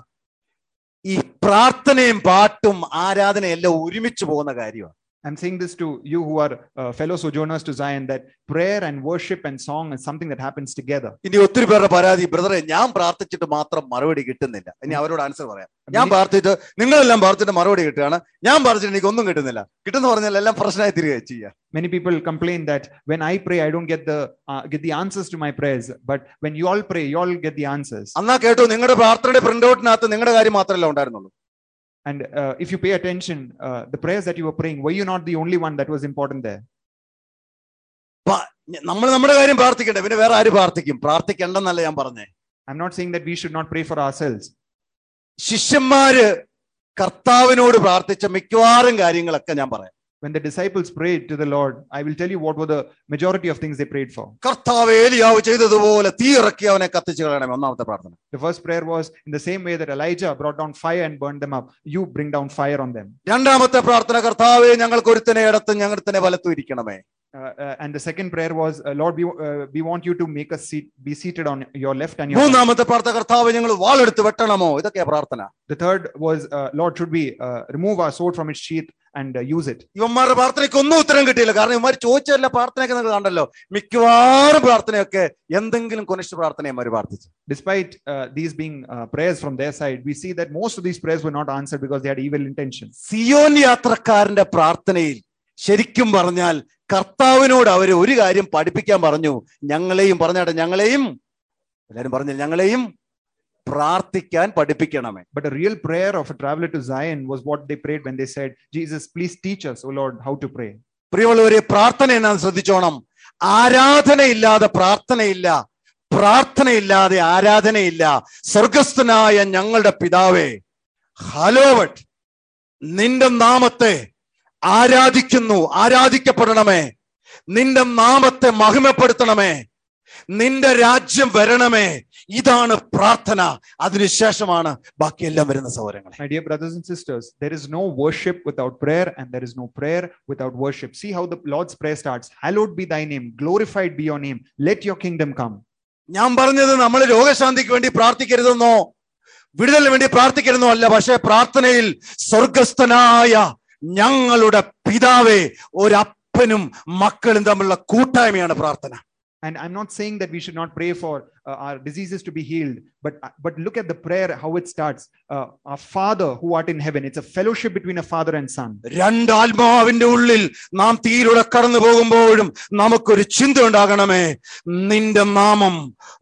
ഈ പ്രാർത്ഥനയും പാട്ടും ആരാധനയും എല്ലാം ഒരുമിച്ച് പോകുന്ന കാര്യമാണ്. I'm saying this to you who are uh, fellow sojourners to Zion, that prayer and worship and song is something that happens together. ഇനി ഒത്തിരി പേരുടെ പരാതി, ബ്രദറെ ഞാൻ പ്രാർത്ഥിച്ചിട്ട് മാത്രം മറുപടി കിട്ടുന്നില്ല. ഇനി അവരോട് ആൻസർ പറയാം. ഞാൻ പ്രാർത്ഥിച്ചിട്ട് നിങ്ങളെല്ലാം പ്രാർത്ഥിച്ചിട്ട് മറുപടി കിട്ടുകയാണ്, ഞാൻ പ്രാർത്ഥിച്ചിട്ട് എനിക്ക് ഒന്നും കിട്ടുന്നില്ല. കിട്ടുന്ന പറഞ്ഞാൽ എല്ലാം പ്രശ്നമായി തീരുക ചെയ്യുക. Many people complain that when I pray I don't get the uh, get the answers to my prayers, but when you all pray you all get the answers. അന്നാ കേട്ടോ, നിങ്ങളുടെ പ്രാർത്ഥനയുടെ പ്രിന്റ് ഔട്ടിനകത്ത് നിങ്ങളുടെ കാര്യം മാത്രമല്ല ഉണ്ടായിരുന്നുള്ളൂ. And uh, if you pay attention, uh, the prayers that you were praying, were you not the only one that was important there? നമ്മൾ നമ്മുടെ കാര്യം പ്രാർത്ഥിക്കണ്ടേ, പിന്നെ വേറെ ആര് പ്രാർത്ഥിക്കും? പ്രാർത്ഥിക്കണ്ടെന്നല്ല ഞാൻ പറഞ്ഞേ. I'm not saying that we should not pray for ourselves. ശിഷ്യന്മാര് കർത്താവിനോട് പ്രാർത്ഥിച്ച മിക്കവാറും കാര്യങ്ങളൊക്കെ ഞാൻ പറയാം. When the disciples prayed to the Lord, I will tell you what were the majority of things they prayed for. കർത്താവേ ഏലിയാവ് ചെയ്തതുപോലെ തീ ഇറക്കി അവനെ കത്തിച്ചു കളയണമേ, ഒന്നാമത്തെ പ്രാർത്ഥന. The first prayer was in the same way that Elijah brought down fire and burned them up, you bring down fire on them. രണ്ടാമത്തെ പ്രാർത്ഥന, കർത്താവേ ഞങ്ങൾക്ക് ഒരുത്തനെ ഇടത്തും ഞങ്ങൾ തന്നെ വലത്തും ഇരിക്കണമേ. Uh, uh, and the second prayer was, uh, Lord, we, uh, we want you to make us seat, be seated on your left and your right. മൂന്നാമത്തെ പ്രാർത്ഥന, കർത്താവേ ഞങ്ങൾ വാളെടുത്ത് വെട്ടണമോ? ഇതൊക്കെയാ പ്രാർത്ഥന. The third was, uh, Lord, should we uh, remove our sword from its sheath and uh, use it? ഇവന്മാരുടെ പ്രാർത്ഥനയ്ക്ക് ഒന്നും ഉത്തരം കിട്ടിയില്ല. കാരണം ഇവന്മാർ ചോദിച്ചല്ല പ്രാർത്ഥനയൊക്കെ നിങ്ങൾ കണ്ടല്ലോ. മിക്കവാറും പ്രാർത്ഥനയൊക്കെ എന്തെങ്കിലും കൊനിഷ്ഠ പ്രാർത്ഥനയന്മാർ പ്രാർത്ഥിച്ചു. Despite uh, these being uh, prayers from their side, we see that most of these prayers were not answered because they had evil intentions. Zion യാത്രക്കാരന്റെ പ്രാർത്ഥനയിൽ ശരിക്കും പറഞ്ഞാൽ കർത്താവിനോട് അവർ ഒരു കാര്യം പഠിപ്പിക്കാൻ പറഞ്ഞു. ഞങ്ങളെയും പറഞ്ഞാട്ടെ, ഞങ്ങളെയും എല്ലാരും പറഞ്ഞു, ഞങ്ങളെയും പ്രാർത്ഥിക്കാൻ പഠിപ്പിക്കണമേ. But a real prayer of a traveler to Zion was what they prayed when they said, Jesus, please teach us, O Lord, how to pray. പ്രിയമുള്ളവരെ, പ്രാർത്ഥന എന്നാന്ന് ശ്രദ്ധിച്ചോണം. ആരാധനയില്ലാതെ പ്രാർത്ഥനയില്ല, പ്രാർത്ഥനയില്ലാതെ ആരാധനയില്ല. സ്വർഗസ്ഥനായ ഞങ്ങളുടെ പിതാവേ, ഹലോവട്ട്, നിന്റെ നാമത്തെ ആരാധിക്കുന്നു, ആരാധിക്കപ്പെടണമേ. നിന്റെ നാമത്തെ മഹിമപ്പെടുത്തണമേ. നിന്റെ രാജ്യം വരണമേ. ഇതാണ് പ്രാർത്ഥന. അതിനുശേഷമാണ് ബാക്കിയെല്ലാം വരുന്ന സൗരങ്ങൾ. My dear brothers and sisters, there is no worship without prayer, and there is no prayer without worship. See how the Lord's prayer starts. Hallowed be thy name, glorified be your name, let your kingdom come. ഞാൻ പറഞ്ഞത് നമ്മൾ രോഗശാന്തിക്ക് വേണ്ടി പ്രാർത്ഥിക്കരുതെന്നോ വിടുതലിന് വേണ്ടി പ്രാർത്ഥിക്കരുതെന്നോ അല്ല. പക്ഷേ പ്രാർത്ഥനയിൽ സ്വർഗസ്ഥനായ ഞങ്ങളുടെ പിതാവേ, ഒരപ്പനും മക്കളും തമ്മിലുള്ള കൂട്ടായ്മയാണ് പ്രാർത്ഥന. And I'm not saying that we should not pray for uh, our diseases to be healed, but but look at the prayer, how it starts. Uh, our Father who art in heaven. It's a fellowship between a father and son. രണ്ടാത്മാവിന്റെ ഉള്ളിൽ നാം തീയിലൂടെ കടന്നു പോകുമ്പോഴും നമുക്കൊരു ചിന്ത ഉണ്ടാകണമേ, നിന്റെ നാമം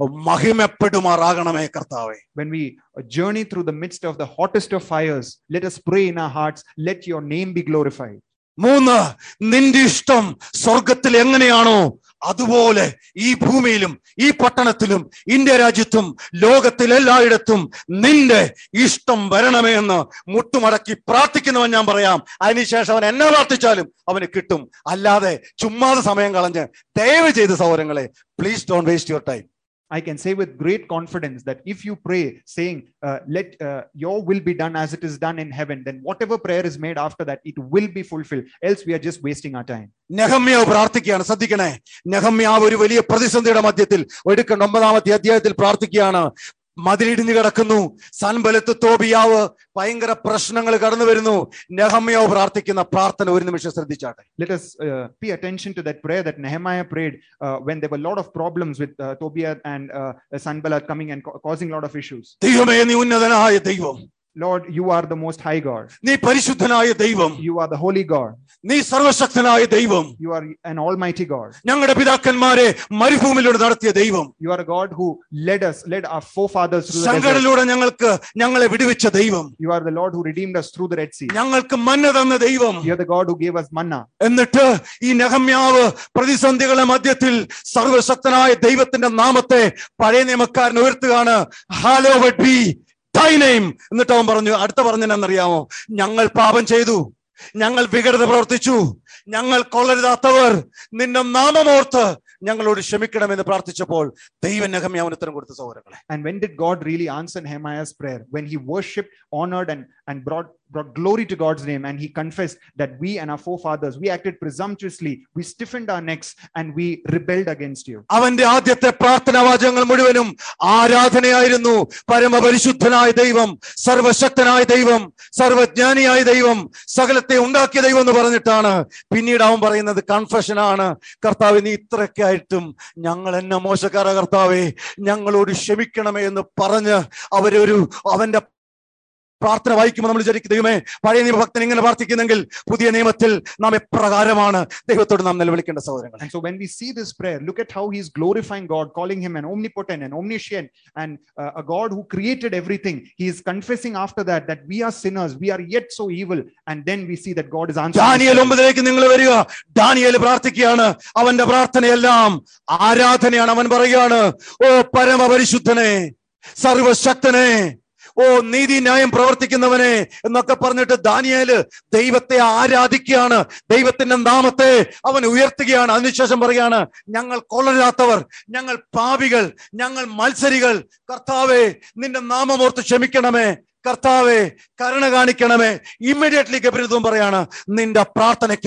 മഹിമപ്പെടുമാറാകണമേ കർത്താവേ. When we journey through the midst of the hottest of fires, let us pray in our hearts, let your name be glorified. മൂന്ന്, നിന്റെ ഇഷ്ടം സ്വർഗത്തിൽ എങ്ങനെയാണോ അതുപോലെ ഈ ഭൂമിയിലും ഈ പട്ടണത്തിലും ഇന്ത്യ രാജ്യത്തും ലോകത്തിൽ എല്ലായിടത്തും നിന്റെ ഇഷ്ടം വരണമേ എന്ന് മുട്ടുമടക്കി പ്രാർത്ഥിക്കുന്നവൻ ഞാൻ പറയാം. അതിനുശേഷം അവൻ എന്നെ പ്രാർത്ഥിച്ചാലും അവന് കിട്ടും. അല്ലാതെ ചുമ്മാതെ സമയം കളഞ്ഞ് ദയവ് ചെയ്ത് സഹോദരങ്ങളെ, please don't waste your time. I can say with great confidence that if you pray saying, uh, let uh, your will be done as it is done in heaven, then whatever prayer is made after that, it will be fulfilled. Else we are just wasting our time. നെഹമ്യാവ് പ്രാർത്ഥിക്കുകയാണ്. ശ്രദ്ധിക്കണേ, നെഹമ്യാവ് ഒരു വലിയ പ്രതിസന്ധിയുടെ മധ്യത്തിൽ ഒടുക്കണ്ട ഒമ്പതാമത്തെ അധ്യായത്തിൽ പ്രാർത്ഥിക്കുകയാണ്. മതിലിടിഞ്ഞു കിടക്കുന്നു. സൻബലത്ത് തോബിയാവ് ഭയങ്കര പ്രശ്നങ്ങൾ കടന്നു വരുന്നു. നെഹമ്യാവ് പ്രാർത്ഥിക്കുന്ന പ്രാർത്ഥന ഒരു നിമിഷം ശ്രദ്ധിച്ചാട്ടെ. Let us uh, pay attention to that prayer that Nehemiah prayed uh, when there were a lot of problems with uh, Tobiah and uh, Sanballat coming and ca- causing a lot of issues. ദൈവമേ, നീ ഉന്നതനായ ദൈവം. Lord, you are the most high God. നീ പരിശുദ്ധനായ ദൈവം. You are the holy God. നീ സർവശക്തനായ ദൈവം. You are an almighty God. ഞങ്ങളുടെ പിതാക്കന്മാരെ മരുഭൂമിയിലൂടെ നടത്തിയ ദൈവം. You are a God who led us, led our forefathers through the desert. സംഘടനയിലൂടെ ഞങ്ങൾക്ക് ഞങ്ങളെ വിടുവിച്ച ദൈവം. You are the Lord who redeemed us through the Red Sea. ഞങ്ങൾക്ക് മന്ന തന്ന ദൈവം. You are the God who gave us manna. എന്നിട്ട് ഈ നെഹമ്യാവ് പ്രതിസന്ധികളുടെ മധ്യത്തിൽ സർവശക്തനായ ദൈവത്തിന്റെ നാമത്തെ പഴയ നിയമക്കാരൻ ഉയർത്തുകയാണ്. Hallowed be thy name. എന്നിട്ട് അവൻ പറഞ്ഞു, അടുത്ത പറഞ്ഞെന്നറിയാമോ, ഞങ്ങൾ പാപം ചെയ്തു, ഞങ്ങൾ വികടത പ്രവർത്തിച്ചു, ഞങ്ങൾ കൊള്ളരുതാത്തവർ, നിന്റെ നാമമോർത്ത് ഞങ്ങളോട് ക്ഷമിക്കണമെന്ന് പ്രാർത്ഥിച്ചപ്പോൾ ദൈവം നെഹമ്യാവിന് ഉത്തരം കൊടുത്ത സഹോദരങ്ങളെ. And when did God really answer Nehemiah's prayer? When he worshipped, honored and and brought brought glory to God's name, and he confessed that we and our forefathers, we acted presumptuously, we stiffened our necks and we rebelled against you. അവന്റെ ആദ്യത്തെ പ്രാർത്ഥനാ വാചകങ്ങൾ മുഴുവനും ആരാധനയായിരുന്നു. പരമപരിശുദ്ധനായ ദൈവം, സർവശക്തനായ ദൈവം, സർവജ്ഞാനിയായ ദൈവം, സകലത്തെ ഉണ്ടാക്കിയ ദൈവം എന്ന് പറഞ്ഞിട്ടാണ് പിന്നീട് അവൻ പറയുന്നത് കൺഫെഷനാണ്. കർത്താവേ, നീ ഇത്രയൊക്കെ ആയിട്ടും ഞങ്ങൾ എന്നെ മോശക്കാര കർത്താവേ, ഞങ്ങളോട് ക്ഷമിക്കണമേ എന്ന് പറഞ്ഞ് അവരൊരു അവന്റെ പ്രാർത്ഥന വായിക്കുമ്പോൾ നമ്മൾ വിചാരിക്കും, ദൈവമേ, പഴയ നിയമഭക്തൻ ഇങ്ങനെ പ്രാർത്ഥിക്കുന്നെങ്കിൽ പുതിയ നിയമത്തിൽ നാം എപ്രകാരമാണ് ദൈവത്തോട് നാം നിലവിളിക്കേണ്ട സഹോദരങ്ങൾ. And so when we see this prayer, look at how he's glorifying God, calling him an omnipotent and omniscient and uh, a God who created everything. He is confessing after that that we are sinners, we are yet so evil, and then we see that God is answering. ദാനിയേൽ ഒമ്പതിലേക്ക് നിങ്ങൾ വരിക. Daniel പ്രാർത്ഥിക്കുകയാണ്. അവന്റെ പ്രാർത്ഥനയെല്ലാം ആരാധനയാണ്. അവൻ പറയുകയാണ്, ഓ പരമപരിശുദ്ധനെ, സർവശക്തനെ, ഓ നീതി ന്യായം പ്രവർത്തിക്കുന്നവനെ എന്നൊക്കെ പറഞ്ഞിട്ട് ദാനിയേല് ദൈവത്തെ ആരാധിക്കുകയാണ്. ദൈവത്തിന്റെ നാമത്തെ അവൻ ഉയർത്തുകയാണ്. അതിനുശേഷം പറയാണ്, ഞങ്ങൾ കൊള്ളരുതാത്തവർ, ഞങ്ങൾ പാപികൾ, ഞങ്ങൾ മത്സരികൾ. കർത്താവേ, നിന്റെ നാമമോർത്ത് ക്ഷമിക്കണമേ, കർത്താവേ കരുണ കാണിക്കണമേ. ഇമ്മീഡിയറ്റ്ലി ഗബ്രിയേൽ പറയാണ്, നിന്റെ പ്രാർത്ഥനയ്ക്ക്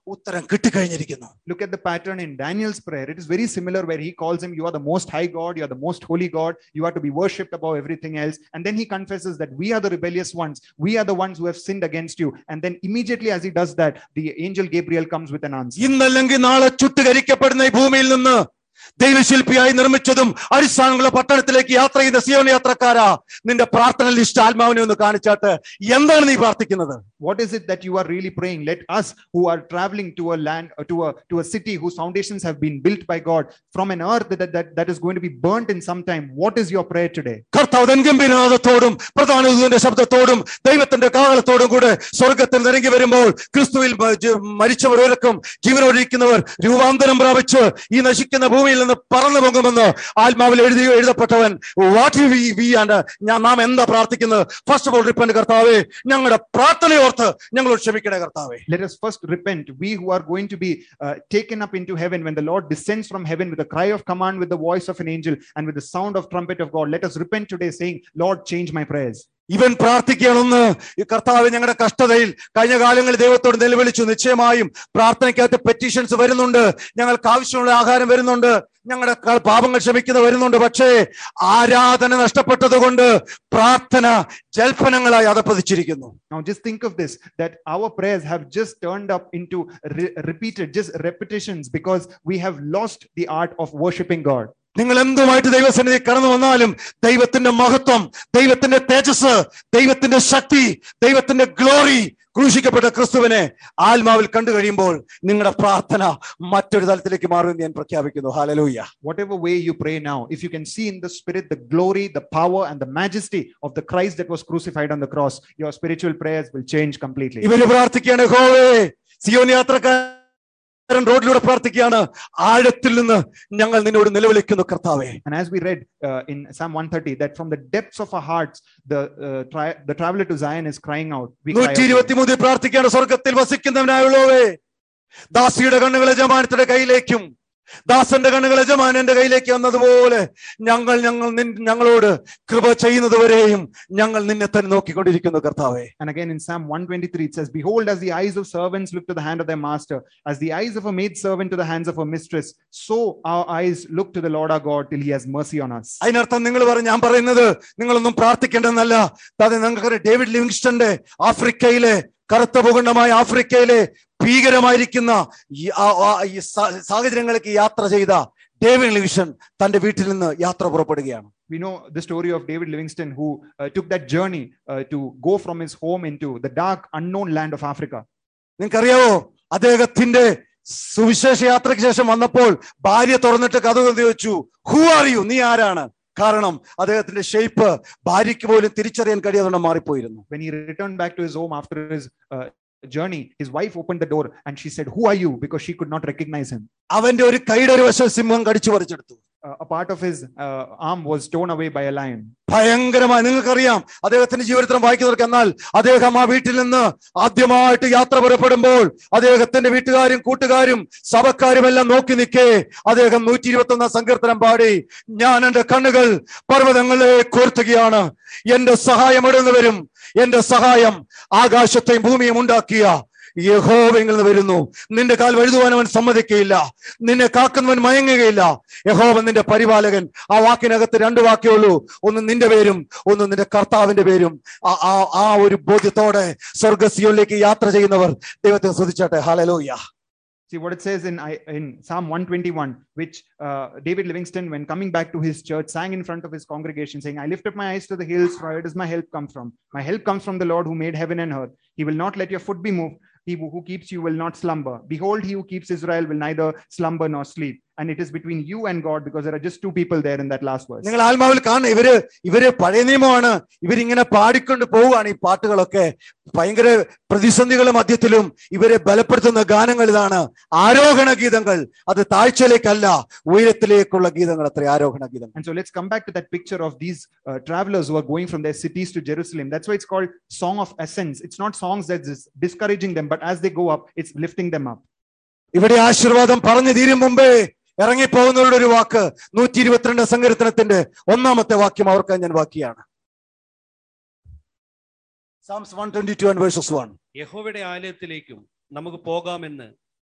ഉത്തരം കിട്ടിക്കഴിഞ്ഞിരിക്കുന്നു. Look at the pattern in Daniel's prayer. It is very similar, where he calls him, you are the most high God, you are the most holy God, you are to be worshipped above everything else. And then he confesses that we are the rebellious ones, we are the ones who have sinned against you. And then immediately as he does that, the angel Gabriel comes with an answer. ഇന്നല്ലെങ്കിൽ നാളെ ചുട്ടുകരിക്കപ്പെടുന്ന ഈ ഭൂമിയിൽ നിന്ന് ദൈവശില്പിയായി നിർമ്മിച്ചതും അടിസ്ഥാനങ്ങളുടെ പട്ടണത്തിലേക്ക് യാത്ര ചെയ്ത സിയോൻ യാത്രക്കാരാ, നിന്റെ പ്രാർത്ഥന ലിസ്റ്റ് ആത്മാവിനെ ഒന്ന് കാണിച്ചാട്ട് എന്താണ് നീ പ്രാർത്ഥിക്കുന്നത്? What is it that you are really praying? Let us who are traveling to a land, uh, to a to a city whose foundations have been built by God, from an earth that that, that is going to be burnt in some time, what is your prayer today? കർത്താവ് ഗംഭീരനാദത്തോടും പ്രധാന ദൂതന്റെ ശബ്ദത്തോടും ദൈവത്തിന്റെ കാഹളത്തോടും കൂടെ സ്വർഗ്ഗത്തിൽ നിറങ്ങി വരുമ്പോൾ ക്രിസ്തുവിൽ മരിച്ചവർ ഉയർക്കും, ജീവനോടിരിക്കുന്നവർ രൂപാന്തരം പ്രാപിച്ച് ഈ നശിക്കുന്ന ഭൂമിയിൽ നിന്ന് പറന്നു പോകുമെന്ന് ആത്മാവിൽ എഴുതി എഴുതപ്പെട്ടവൻ. വാട്ട് വി വി ആൻഡ് ഞാൻ നാം എന്താ പ്രാർത്ഥിക്കുന്നത്? ഫസ്റ്റ് ഓഫ് ഓൾ റിപ്പന്റ് കർത്താവേ, ഞങ്ങളുടെ പ്രാർത്ഥനയോർത്ത് ഞങ്ങളോട് ക്ഷമിക്കണേ കർത്താവേ. Let us first repent, we who are going to be uh, taken up into heaven when the Lord descends from heaven with a cry of command, with the voice of an angel, and with the sound of trumpet of God. Let us repent today, saying, Lord, change my prayers. ഇവൻ പ്രാർത്ഥിക്കുകയാണെന്ന് ഈ കർത്താവ് ഞങ്ങളുടെ കഷ്ടതയിൽ കഴിഞ്ഞ കാലങ്ങളിൽ ദൈവത്തോട് നിലവിളിച്ചു. നിശ്ചയമായും പ്രാർത്ഥനയ്ക്കകത്ത് പെറ്റീഷൻസ് വരുന്നുണ്ട്, ഞങ്ങൾക്ക് ആവശ്യമുള്ള ആഹാരം വരുന്നുണ്ട്, ഞങ്ങളുടെ പാപങ്ങൾ ക്ഷമിക്കുന്ന വരുന്നുണ്ട്. പക്ഷേ ആരാധന നഷ്ടപ്പെട്ടത് കൊണ്ട് പ്രാർത്ഥന ജൽപ്പനങ്ങളായി അധപ്പതിച്ചിരിക്കുന്നു. Now just think of this, that our prayers have just turned up into re- repeated just repetitions, because we have lost the art of worshiping God. നിങ്ങൾ എന്തുമായിട്ട് ദൈവസന്നിധി കടന്നു വന്നാലും ദൈവത്തിന്റെ മഹത്വം, ദൈവത്തിന്റെ തേജസ്, ദൈവത്തിന്റെ ശക്തി, ദൈവത്തിന്റെ ഗ്ലോറി, ക്രൂശിക്കപ്പെട്ട ക്രിസ്തുവിനെ ആത്മാവിൽ കണ്ടു കഴിയുമ്പോൾ നിങ്ങളുടെ പ്രാർത്ഥന മറ്റൊരു തലത്തിലേക്ക് മാറുമെന്ന് ഞാൻ പ്രഖ്യാപിക്കുന്നു. Hallelujah. Whatever way you pray now, if you can see in the spirit the glory, the power and the majesty of the Christ that was crucified on the cross, your spiritual prayers will change completely. ഇവര് പ്രാർത്ഥിക്കുകയാണ്, യഹോവേ, സിയോൻ യാത്രക്കാരൻ റോഡിലൂടെ പ്രാർത്ഥിക്കുകയാണ്, ആഴത്തിൽ നിന്ന് ഞങ്ങൾ നിന്നോട് നിലവിളിക്കുന്നു കർത്താവേ. And as we read uh, in Psalm one thirty, that from the depths of our hearts the uh, tri- the traveler to Zion is crying out. നൂറ്റി ഇരുപത്തിമൂന്നിൽ പ്രാർത്ഥിക്കുകയാണ്, സ്വർഗ്ഗത്തിൽ വസിക്കുന്നവനായുള്ളവേ, ദാസിയുടെ കണ്ണുകൾ യജമാനത്തിന്റെ കയ്യിലേക്കും ദാസന്റെ കണ്ണുകൾ യജമാനന്റെ കയ്യിലേക്ക് വന്നതുപോലെ ഞങ്ങൾ ഞങ്ങൾ ഞങ്ങളോട് കൃപ ചെയ്യുന്നതുവരെയും ഞങ്ങൾ നിന്നെ തന്നെ നോക്കിക്കൊണ്ടിരിക്കുന്നു കർത്താവേ. And again in Psalm one twenty-three it says, behold, as the eyes of servants look to the hand of their master, as the eyes of a maid servant to the hands of her mistress, so our eyes look to the Lord our God till he has mercy on us. അതിനർത്ഥം നിങ്ങൾ പറ ഞാൻ പറയുന്നത് നിങ്ങളൊന്നും പ്രാർത്ഥിക്കേണ്ടെന്നല്ല. അത് നിങ്ങൾക്ക് David ലിവിങ്സ്റ്റന്റെ ആഫ്രിക്കയിലെ കറുത്ത ഭൂഖണ്ഡമായ ആഫ്രിക്കയിലെ ഭീകരമായിരിക്കുന്ന ഈ സാഹചര്യങ്ങളിലേക്ക് യാത്ര ചെയ്ത ഡേവിഡ് ലിവിങ്സ്റ്റൺ തന്റെ വീട്ടിൽ നിന്ന് യാത്ര പുറപ്പെടുകയാണ്. We know the story of David Livingstone, who uh, took that journey uh, to go from his home into the dark unknown land of Africa. നിങ്ങൾക്കറിയാവോ, അദ്ദേഹത്തിന്റെ സുവിശേഷ യാത്രയ്ക്ക് ശേഷം വന്നപ്പോൾ ഭാര്യ തുറന്നിട്ട് കഥ ചോദിച്ചു, ഹു ആർ യു, നീ ആരാണ്? കാരണം അദ്ദേഹത്തിന്റെ ഷേപ്പ് ഭാര്യയ്ക്ക് പോലും തിരിച്ചറിയാൻ കഴിയാതെ മാറിപ്പോയിരുന്നു. When he returned back to his home after his uh, journey, his wife opened the door and she said, who are you? Because she could not recognize him. അവന്റെ ഒരു കൈയുടെ ഒരു വശം സിംഹം കടിച്ചു പറിച്ചെടുത്തു. Uh, a part of his uh, arm was torn away by a lion. ഭയങ്കരമായി നിങ്ങൾക്കറിയാം അദ്ദേഹത്തിന്റെ ജീവിതത്തിൽ വായിക്കുന്നവർക്ക്. എന്നാൽ അദ്ദേഹം ആ വീട്ടിൽ നിന്ന് ആദ്യമായിട്ട് യാത്ര പുറപ്പെടുമ്പോൾ അദ്ദേഹത്തിന്റെ വീട്ടുകാരും കൂട്ടുകാരും സഭക്കാരും എല്ലാം നോക്കി നിൽക്കേ അദ്ദേഹം നൂറ്റി ഇരുപത്തി ഒന്നാം സങ്കീർത്തനം പാടി, ഞാൻ എന്റെ കണ്ണുകൾ പർവ്വതങ്ങളെ കോർത്തുകയാണ്, എന്റെ സഹായം എവിടെ നിന്ന് വരും? എന്റെ സഹായം ആകാശത്തെയും ഭൂമിയും ഉണ്ടാക്കിയ യഹോവയിൽ നിന്ന് വരുന്നു. നിന്റെ കാൽ വഴുതുവാൻ അവൻ സമ്മതിക്കുകയില്ല, നിന്നെ കാക്കുന്നവൻ മയങ്ങുകയില്ല. യഹോവ നിന്റെ പരിപാലകൻ. ആ വാക്കിനകത്ത് രണ്ട് വാക്കേ ഉള്ളൂ, ഒന്ന് നിന്റെ പേരും ഒന്ന് നിന്റെ കർത്താവിന്റെ പേരും. ആ ഒരു ബോധ്യത്തോടെ സ്വർഗ്ഗസിയോനിലേക്ക് യാത്ര ചെയ്യുന്നവർ ദൈവത്തെ സ്തുതിച്ചാട്ടെ. Hallelujah. See what it says in in Psalm one twenty-one, which uh, David Livingstone, when coming back to his church, sang in front of his congregation, saying, I lift up my eyes to the hills, for where does my help come from? My help comes from the Lord who made heaven and earth. He will not let your foot be moved. He who keeps you will not slumber. Behold, he who keeps Israel will neither slumber nor sleep. And it is between you and God, because there are just two people there in that last verse. നിങ്ങൾ ആത്മാവിൽ കാണുന്ന ഇവര് ഇവര് പഴയ നിയമമാണ്. ഇവരിങ്ങനെ പാടിക്കൊണ്ട് പോവുകയാണ്. ഈ പാട്ടുകളൊക്കെ ഭയങ്കര പ്രതിസന്ധികളുടെ മധ്യത്തിലും ഇവരെ ബലപ്പെടുത്തുന്ന ഗാനങ്ങൾ ഇതാണ്. ആരോഹണ ഗീതങ്ങൾ. അത് താഴ്ചയിലേക്കല്ല, ഉയരത്തിലേക്കുള്ള ഗീതങ്ങൾ അത്ര ആരോഹണ ഗീതങ്ങൾ. And so let's come back to that picture of these uh, travelers who are going from their cities to Jerusalem. That's why it's called Song of Ascents. It's not songs that's discouraging them, but as they go up, it's lifting them up. ഇവിടെ ആശീർവാദം പറഞ്ഞു തീരും മുമ്പേ ഇറങ്ങിപ്പോകുന്നവരുടെ ഒരു വാക്ക് നൂറ്റി ഇരുപത്തിരണ്ട് സങ്കീർത്തനത്തിന്റെ ഒന്നാമത്തെ വാക്യം അവർക്ക് ഞാൻ വാക്കിയാണ്. Psalms one twenty-two and verses one. യഹോവയുടെ ആലയത്തിലേക്കും നമുക്ക് പോകാമെന്ന്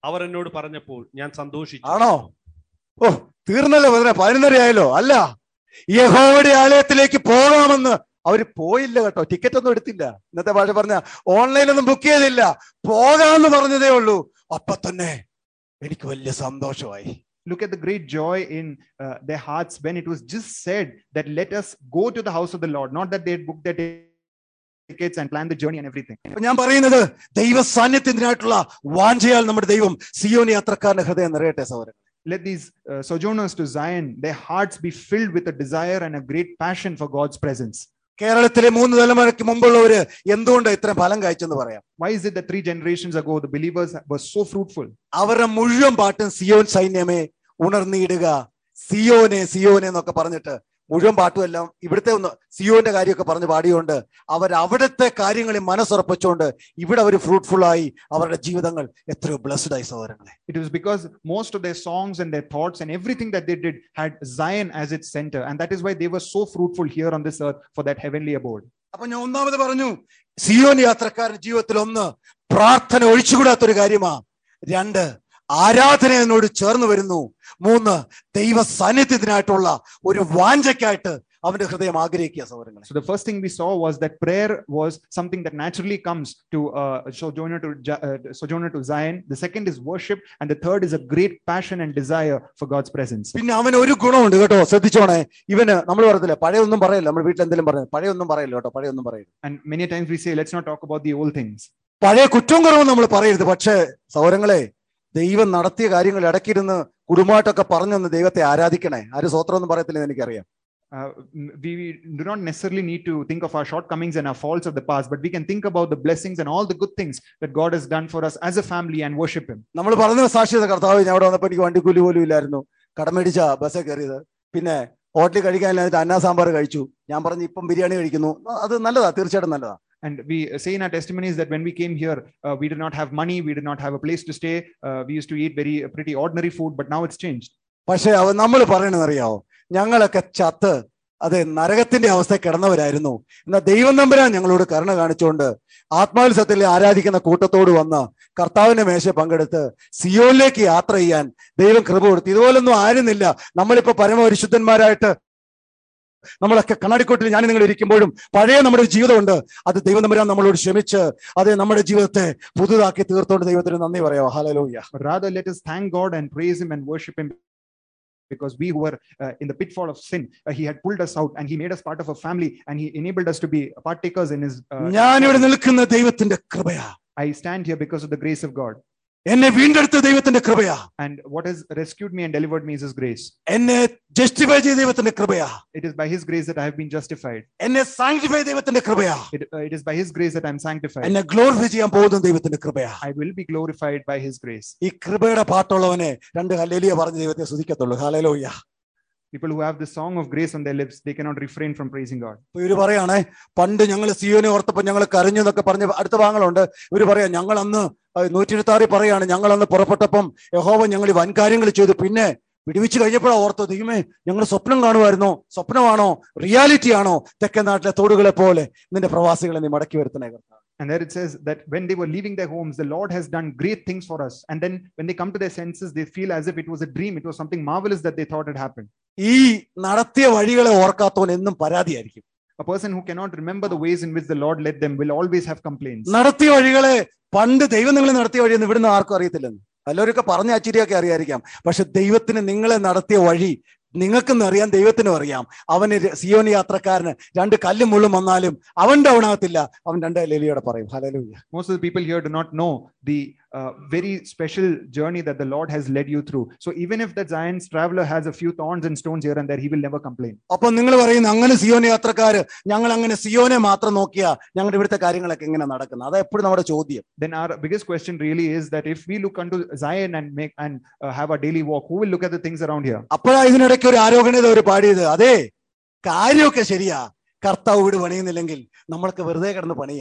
അവർ എന്നോട് പറഞ്ഞപ്പോൾ ഞാൻ സന്തോഷിച്ചു. ആണോ? ഓ, തീർന്നല്ലോ പതിനെ പതിനൊന്നര ആയല്ലോ. അല്ല, യഹോവയുടെ ആലയത്തിലേക്ക് പോകാമെന്ന് അവര് പോയില്ല കേട്ടോ. ടിക്കറ്റ് ഒന്നും എടുത്തില്ല. ഇന്നത്തെ ഭാഷ പറഞ്ഞ ഓൺലൈനൊന്നും ബുക്ക് ചെയ്തില്ല. പോകാമെന്ന് പറഞ്ഞതേ ഉള്ളൂ. അപ്പൊ തന്നെ എനിക്ക് വലിയ സന്തോഷമായി. Look at the great joy in uh, their hearts when it was just said that let us go to the house of the Lord. Not that they had booked their tickets and planned the journey and everything. ഞാൻ പറയുന്നത് ദൈവ സാന്നിധ്യത്തിനായിട്ടുള്ള വാഞ്ചയാൽ നമ്മുടെ ദൈവം സിയോൻ യാത്രക്കാരന്റെ ഹൃദയം നിറയട്ടെ സഹോദരൻ. Let these uh, sojourners to Zion, their hearts be filled with a desire and a great passion for God's presence. കേരളത്തിലെ മൂന്ന് തലമുറയ്ക്ക് മുമ്പുള്ളവര് എന്തുകൊണ്ട് ഇത്രയും ഫലം കായ്ച്ചെന്ന് പറയാം. Why is it that three generations ago the believers were so fruitful? അവരുടെ മുഴുവൻ പാട്ടും സിയോൻ സൈന്യമേ ഉണർന്നിടുക, സിയോനെ സിയോനെ എന്നൊക്കെ പറഞ്ഞിട്ട് മുഴുവൻ പാട്ടും എല്ലാം ഇവിടുത്തെ ഒന്ന് സിയോന്റെ കാര്യമൊക്കെ പറഞ്ഞ് പാടിയോണ്ട് അവർ അവിടുത്തെ കാര്യങ്ങളിൽ മനസ്സുറപ്പിച്ചുകൊണ്ട് ഇവിടെ അവർ ഫ്രൂട്ട്ഫുൾ ആയി. അവരുടെ ജീവിതങ്ങൾ എത്രയോ ബ്ലെസ്ഡ് ആയി സഹോദരങ്ങളെ. It was because most of their songs and their thoughts and everything that they did had Zion as its center, and that is why they were so fruitful here on this earth for that heavenly abode. അപ്പൊ ഞാൻ ഒന്നാമത് പറഞ്ഞു, സിയോൻ യാത്രക്കാരന്റെ ജീവിതത്തിൽ ഒന്ന് പ്രാർത്ഥന ഒഴിച്ചുകൂടാത്തൊരു കാര്യമാ. രണ്ട്, ആരാധന എന്നോട് ചേർന്ന് വരുന്നു. മൂന്ന്, ദൈവ സാന്നിധ്യത്തിനായിട്ടുള്ള ഒരു വാഞ്ചയ്ക്കായിട്ട് അവന്റെ ഹൃദയം ആഗ്രഹിക്കുക സഹോദരങ്ങളെ. So the first thing we saw was that prayer was something that naturally comes to uh, sojourner to uh, sojourner to Zion. The second is worship, and the third is a great passion and desire for God's presence. പിന്നെ അവന് ഒരു ഗുണമുണ്ട് കേട്ടോ, ശ്രദ്ധിച്ചോണേ. ഇവന് നമ്മൾ പറയത്തില്ല പഴയൊന്നും പറയില്ല. നമ്മൾ വീട്ടിൽ എന്തെങ്കിലും പറഞ്ഞു പഴയൊന്നും പറയില്ല കേട്ടോ, പഴയൊന്നും പറയില്ല. And many times we say let's not talk about the old things. പഴയ കുറ്റവും കുറവും നമ്മൾ പറയരുത്. പക്ഷേ സഹോദരങ്ങളെ, ദൈവം നടത്തിയ കാര്യങ്ങൾ ഇടയ്ക്കിരുന്ന് കുടുംബമായിട്ടൊക്കെ പറഞ്ഞൊന്ന് ദൈവത്തെ ആരാധിക്കണേ. ആര് സ്വത്രം ഒന്നും പറയത്തില്ലെന്ന് എനിക്കറിയാം. Uh, we do not necessarily need to think of our shortcomings and our faults of the past, but we can think about the blessings and all the good things that God has done for us as a family and worship Him. നമ്മൾ പറഞ്ഞ സാക്ഷ്യത, കർത്താവ് ഞാൻ അവിടെ വന്നപ്പോൾ എനിക്ക് വണ്ടിക്കൂലി പോലും ഇല്ലായിരുന്നു, കടമേടിച്ച ബസ്സേ കയറിയത്, പിന്നെ ഹോട്ടലിൽ കഴിക്കാനില്ലാതെ അന്നാ സാമ്പാർ കഴിച്ചു. ഞാൻ പറഞ്ഞു ഇപ്പം ബിരിയാണി കഴിക്കുന്നു. അത് നല്ലതാ, തീർച്ചയായിട്ടും നല്ലതാ. And we say in our testimonies that when we came here, uh, we did not have money, we did not have a place to stay. Uh, we used to eat very uh, pretty ordinary food, but now it's changed. പക്ഷേ അവ നമ്മൾ പറയണെന്നറിയാവോ, ഞങ്ങളൊക്കെ ചത്ത് അതെ നരകത്തിന്റെ അവസ്ഥ കിടന്നവരായിരുന്നു. എന്നാൽ ദൈവം തമ്പുരാൻ ഞങ്ങളോട് കരുണ കാണിച്ചുകൊണ്ട് ആത്മാത്സത്തിൽ ആരാധിക്കുന്ന കൂട്ടത്തോട് വന്ന് കർത്താവിന്റെ മേശ പങ്കെടുത്ത് സിയോനിലേക്ക് യാത്ര ചെയ്യാൻ ദൈവം കൃപ കൊടുത്തു. ഇതുപോലൊന്നും ആയിരുന്നില്ല. നമ്മളിപ്പോ പരമപരിശുദ്ധന്മാരായിട്ട് നമ്മളൊക്കെ കണ്ണാടിക്കോട്ടിൽ ഞാൻ നിങ്ങൾ ഇരിക്കുമ്പോഴും പഴയ നമ്മുടെ ജീവിതമുണ്ട്. അത് ദൈവം തമ്പുരാൻ നമ്മളോട് ക്ഷമിച്ച് അത് നമ്മുടെ ജീവിതത്തെ പുതുതാക്കി തീർത്തോണ്ട് ദൈവത്തിന് നന്ദി പറയാം. Hallelujah. Rather, let us thank God and praise Him and worship Him, because we who were uh, in the pitfall of sin, uh, He had pulled us out and He made us part of a family and He enabled us to be partakers in His. ഞാൻ ഇവിടെ നിൽക്കുന്ന ദൈവത്തിന്റെ കൃപയാ. I stand here because of the grace of God. എന്നെ വീണ്ടെടുത്ത ദൈവത്തിന്റെ കൃപയാ. And what has rescued me and delivered me is His grace. എന്നെ ജസ്റ്റിഫൈ ചെയ്ത ദൈവത്തിന്റെ കൃപയാ. It is by His grace that I have been justified. എന്നെ sanctify ദൈവത്തിന്റെ കൃപയാ. It, uh, it is by His grace that I am sanctified. എന്നെ glorify ചെയ്യാൻ പോകുന്ന ദൈവത്തിന്റെ കൃപയാ. I will be glorified by His grace. ഈ കൃപയുടെ പാട്ടുള്ളവനെ രണ്ട് ഹല്ലേലൂയ പറഞ്ഞ ദൈവത്തെ സ്തുതിക്കത്തുള്ളൂ. Hallelujah. People who have the song of grace on their lips, they cannot refrain from praising God. ഇവര് പറയാണേ, പണ്ട് ഞങ്ങൾ സിയോനെ ഓർത്തപ്പോൾ ഞങ്ങൾ കരഞ്ഞു എന്നൊക്കെ പറഞ്ഞ അടുത്ത ഭാഗങ്ങളുണ്ട്. ഇവര് പറയാ, ഞങ്ങൾ അന്ന് നൂറ്റി ഇരുപത്തി ആറിൽ പറയാണ്, ഞങ്ങൾ അന്ന് പുറപ്പെട്ടപ്പം യഹോവ ഞങ്ങൾ വൻകാര്യങ്ങൾ ചെയ്തു. പിന്നെ വിടുവിച്ച് കഴിഞ്ഞപ്പോഴാ ഓർത്തോ, ദൈവമേ ഞങ്ങൾ സ്വപ്നം കാണുമായിരുന്നോ, സ്വപ്നമാണോ റിയാലിറ്റി ആണോ, തെക്കൻ നാട്ടിലെ തോടുകളെ പോലെ നിന്റെ പ്രവാസികളെ നീ മടക്കി വരുത്തണേ കർത്താവേ. And there it says that when they were leaving their homes, the Lord has done great things for us. And then when they come to their senses, they feel as if it was a dream. It was something marvelous that they thought had happened. ഈ നടത്തിയ വഴികളെ ഓർക്കാത്തവൻ എന്നും പരാതിയായിരിക്കും. A person who cannot remember the ways in which the Lord led them will always have complaints. നടത്തിയ വഴികളെ പണ്ട് ദൈവം നിങ്ങളെ നടത്തിയ വഴിയെന്ന് ഇവിടുന്ന് ആർക്കും അറിയത്തില്ലെന്ന്. എല്ലാവരൊക്കെ പറഞ്ഞ ആശ്ചര്യമൊക്കെ അറിയായിരിക്കാം. പക്ഷെ ദൈവത്തിന് നിങ്ങളെ നടത്തിയ വഴി നിങ്ങൾക്കെന്ന് അറിയാം, ദൈവത്തിനും അറിയാം. അവന് സിയോൻ യാത്രക്കാരന് രണ്ട് കല്ലും മുള്ളും വന്നാലും അവൻ ഡൗൺ ആകത്തില്ല. അവൻ രണ്ട് ഹല്ലേലൂയയോടെ പറയും. Hallelujah. Most of the people here do not know the uh, very special journey that the Lord has led you through. So even if the Zion's traveler has a few thorns and stones here and there, he will never complain. അപ്പൊ നിങ്ങൾ പറയുന്ന അങ്ങനെ സിയോൻ യാത്രക്കാര് ഞങ്ങൾ അങ്ങനെ സിയോനെ മാത്രം നോക്കിയാ ഞങ്ങളുടെ ഇവിടുത്തെ കാര്യങ്ങളൊക്കെ എങ്ങനെ നടക്കുന്നത്? അതാ എപ്പോഴും നമ്മുടെ ചോദ്യം. Then our biggest question really is that if we look unto Zion and make and uh, have our daily walk, who will look at the things around here? അപ്പോഴാ ഇതിനിടയ്ക്ക് ഒരു ആരോഗ്യത ഒരു പാടിയത്. അതെ, കാര്യമൊക്കെ ശരിയാ, കർത്താവ് വീട് പണിയുന്നില്ലെങ്കിൽ നമ്മൾക്ക് വെറുതെ കിടന്ന് പണിയാന്നേ.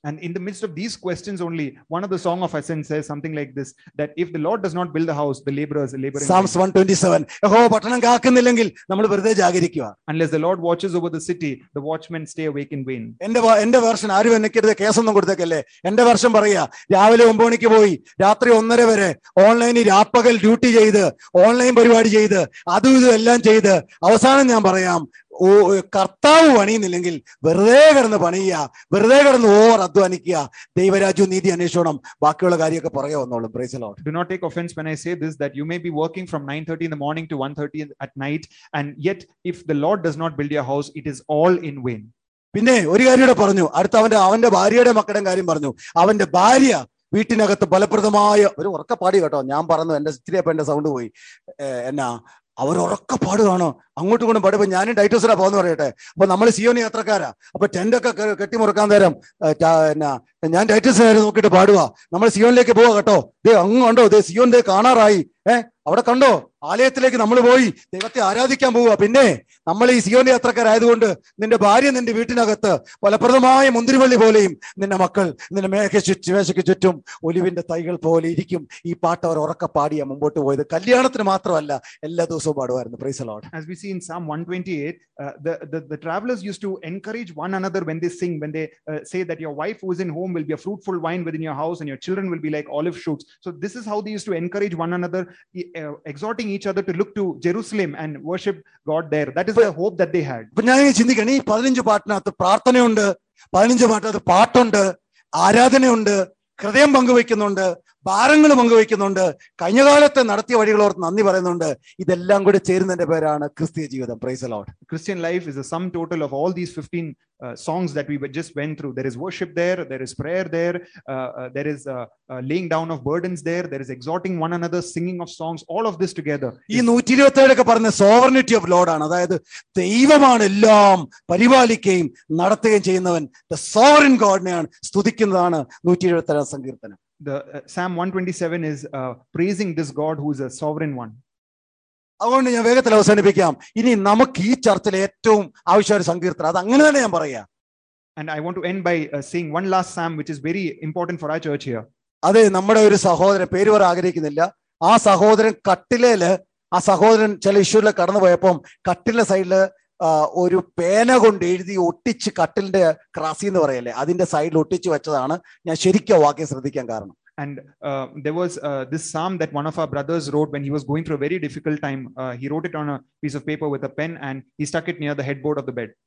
And in the midst of these questions only, one of the Song of Ascent says something like this, that if the Lord does not build the house, the laborers labor in vain. Psalms one twenty-seven. യഹോവ പട്ടണം കാക്കുന്നില്ലെങ്കിൽ നമ്മൾ വെറുതെ ജാഗരിക്കുക. Unless the Lord watches over the city, the watchmen stay awake in vain. എന്റെ എന്റെ version ആരും എനിക്കരുത് കേസൊന്നും കൊടുത്തേക്കല്ലേ. എന്റെ version പറയാ, രാവിലെ ഒമ്പത് മണിക്ക് പോയി രാത്രി ഒന്നര വരെ ഓൺലൈനിൽ രാപ്പകൽ ഡ്യൂട്ടി ചെയ്ത് ഓൺലൈൻ പരിപാടി ചെയ്ത് അതും ഇതും എല്ലാം ചെയ്ത് അവസാനം ഞാൻ പറയാം, ഓ കർത്താവ് പണിയുന്നില്ലെങ്കിൽ വെറുതെ കിടന്ന് പണിയുക, വെറുതെ കിടന്ന് ഓവർ അധ്വാനിക്കുക, ദൈവരാജ്യവും നീതി അന്വേഷണം ബാക്കിയുള്ള കാര്യമൊക്കെ പുറകെ വന്നോളും. Praise the Lord. Do not take offense when I say this, that you may be working from nine thirty in the morning to one thirty at night, and yet if the Lord does not build your house, it is all in vain. പിന്നെ ഒരു കാര്യം കൂടെ പറഞ്ഞു, അടുത്ത അവന്റെ അവന്റെ ഭാര്യയുടെ മക്കളുടെ കാര്യം പറഞ്ഞു. അവന്റെ ഭാര്യ വീട്ടിനകത്ത് ഫലപ്രദമായ ഒരു ഉറക്കപ്പാടി കേട്ടോ. ഞാൻ പറഞ്ഞു, എന്റെ ഇച്ചിരിയപ്പോ എന്റെ സൗണ്ട് പോയി. എന്നാ അവർ ഉറക്കപ്പാടുകയാണോ അങ്ങോട്ടും ഇങ്ങോട്ടും പാടുമ്പോ ഞാനും ടൈറ്റസിലാ പോകുന്ന പറയട്ടെ. അപ്പൊ നമ്മൾ സിയോൻ യാത്രക്കാരാ. അപ്പൊ ടെന്റൊക്കെ കെട്ടിമുറുക്കാൻ തരം എന്നാ ഞാൻ ടൈറ്റസിനെ നോക്കിയിട്ട് പാടുക, നമ്മൾ സിയോനിലേക്ക് പോവാ കേട്ടോ. ദേ അങ്ങ് കണ്ടോ, ദേ സിയോൻ ദേ കാണാറായി. ഏഹ് അവിടെ കണ്ടോ, ആലയത്തിലേക്ക് നമ്മൾ പോയി ദൈവത്തെ ആരാധിക്കാൻ പോവുക. പിന്നെ നമ്മൾ ഈ സിയോൻ യാത്രക്കാരായതുകൊണ്ട് നിന്റെ ഭാര്യ നിന്റെ വീട്ടിനകത്ത് ഫലപ്രദമായ മുന്തിരിവള്ളി പോലെയും നിന്റെ മക്കൾ നിന്റെ മേഘ മേശയ്ക്ക് ചുറ്റും ഒലിവിന്റെ തൈകൾ പോലെ ഇരിക്കും. ഈ പാട്ട് അവർ ഉറക്കെ പാടിയാ മുമ്പോട്ട് പോയത്. കല്യാണത്തിന് മാത്രമല്ല, എല്ലാ ദിവസവും പാടുമായിരുന്നു. Praise the Lord. As we see in Psalm one twenty-eight, uh, the, the the travelers used to encourage one another when they sing, when they uh, say that your wife who is in home will be a fruitful vine within your house and your children will be like olive shoots. So this is how they used to encourage one another, uh, exhorting each other to look to Jerusalem and worship God there. That is the hope that they had. ഇപ്പൊ ഞാൻ ചിന്തിക്കണം, ഈ പതിനഞ്ച് പാട്ടിനകത്ത് പ്രാർത്ഥനയുണ്ട്, പതിനഞ്ച് പാട്ടിനകത്ത് പാട്ടുണ്ട്, ആരാധനയുണ്ട്, ഹൃദയം പങ്കുവെക്കുന്നുണ്ട്, ഭാരങ്ങൾ പങ്കുവെക്കുന്നുണ്ട്, കഴിഞ്ഞ കാലത്തെ നടത്തിയ വഴികളോർത്ത് നന്ദി പറയുന്നുണ്ട്. ഇതെല്ലാം കൂടി ചേരുന്നതിന്റെ പേരാണ് ക്രിസ്തീയ ജീവിതം. Praise the Lord. Christian life is a sum total of all these fifteen uh, songs that we just went through. There is worship there, there is prayer there, uh, uh, there is uh, uh, laying down of burdens there, there is exhorting one another, singing of songs. All of this together. ഈ നൂറ്റി ഇരുപത്തി ഏഴൊക്കെ പറഞ്ഞ sovereignty of Lord ആണ്. അതായത് ദൈവമാണ് എല്ലാം പരിപാലിക്കുകയും നടത്തുകയും ചെയ്യുന്നവൻ. ദ സോവറിൻ ഗോഡിനെയാണ് സ്തുതിക്കുന്നതാണ് നൂറ്റി എഴുപത്തി ഏഴാം സങ്കീർത്തനം. The uh, Psalm one twenty-seven is uh, praising this God who is a sovereign one. അതുകൊണ്ട് ഞാൻ വേഗത്തിൽ അവസാനിപ്പിക്കാം. ഇനി നമുക്ക് ഈ ചർച്ചയിൽ ഏറ്റവും ആവശ്യമായ ഒരു സങ്കീർത്തനം, അത് അങ്ങനെ തന്നെ ഞാൻ പറയാ. And I want to end by uh, saying one last psalm which is very important for our church here. അതെ, നമ്മുടെ ഒരു സഹോദരൻ, പേര് പറയാൻ ആഗ്രഹിക്കുന്നില്ല, ആ സഹോദരൻ കട്ടിലേല് ആ സഹോദരൻ ചില ഇഷ്യൂരിൽ കടന്നു പോയപ്പം കട്ടിലിന്റെ സൈഡില് ഒരു പേന കൊണ്ട് എഴുതി ഒട്ടിച്ച്, കട്ടിലിന്റെ ക്രാസി എന്ന് പറയല്ലേ, അതിന്റെ സൈഡിൽ ഒട്ടിച്ച് വെച്ചതാണ്. ഞാൻ ശരിക്കും വാക്യം ശ്രദ്ധിക്കാൻ കാരണം. And uh, there was uh, this psalm that one of our brothers wrote when he was going through a very difficult time. Uh, he wrote it on a piece of paper with a pen and he stuck it near the headboard of the bed.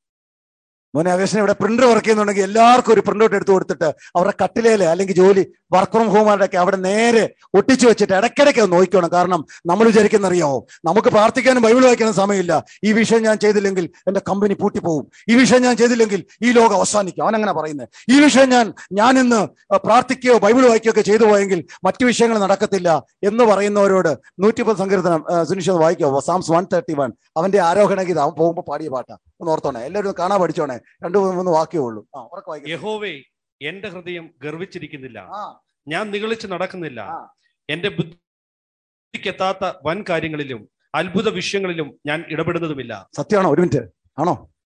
മോനെ ആകേഷിനെ ഇവിടെ printer work ചെയ്യുന്നുണ്ടെങ്കിൽ എല്ലാവർക്കും ഒരു print out എടുത്ത് കൊടുത്തിട്ട് അവരുടെ കട്ടിലേല് അല്ലെങ്കിൽ ജോലി വർക്ക് ഫ്രം ഹോമാരുടെയൊക്കെ അവിടെ നേരെ ഒട്ടിച്ചു വെച്ചിട്ട് ഇടയ്ക്കിടയ്ക്ക് നോക്കണം. കാരണം നമ്മൾ വിചാരിക്കുന്നറിയാവോ, നമുക്ക് പ്രാർത്ഥിക്കാനും ബൈബിൾ വായിക്കാനും സമയമില്ല, ഈ വിഷയം ഞാൻ ചെയ്തില്ലെങ്കിൽ എന്റെ കമ്പനി പൂട്ടിപ്പോവും, ഈ വിഷയം ഞാൻ ചെയ്തില്ലെങ്കിൽ ഈ ലോകം അവസാനിക്കും, അവൻ അങ്ങനെ പറയുന്നത്. ഈ വിഷയം ഞാൻ ഞാൻ ഇന്ന് പ്രാർത്ഥിക്കുകയോ ബൈബിൾ വായിക്കുകയോ ഒക്കെ ചെയ്തു പോയെങ്കിൽ മറ്റു വിഷയങ്ങൾ നടക്കത്തില്ല എന്ന് പറയുന്നവരോട് നൂറ്റിപ്പത് സങ്കീർത്തനം സുനിശ്ചിതം വായിക്കോ. സാംസ് വൺ തേർട്ടി വൺ അവന്റെ ആരോഹണ ഗീതം അവൻ പോകുമ്പോൾ പാടിയ പാട്ടാ. ഒന്ന് ഓർത്തോണേ, എല്ലാവരും കാണാൻ പഠിച്ചോണേ. രണ്ടു മൂന്ന് വാക്യേ ഉള്ളൂ. യഹോവേ, എന്റെ ഹൃദയം ഗർവിച്ചിരിക്കുന്നില്ല, ഞാൻ നിഗളിച്ച് നടക്കുന്നില്ല, എന്റെ ബുദ്ധിക്കെത്താത്ത വൻ കാര്യങ്ങളിലും അത്ഭുത വിഷയങ്ങളിലും ഞാൻ ഇടപെടുന്നതുമില്ല. സത്യമാണോ? ഒരു മിനിറ്റ്, ആണോ?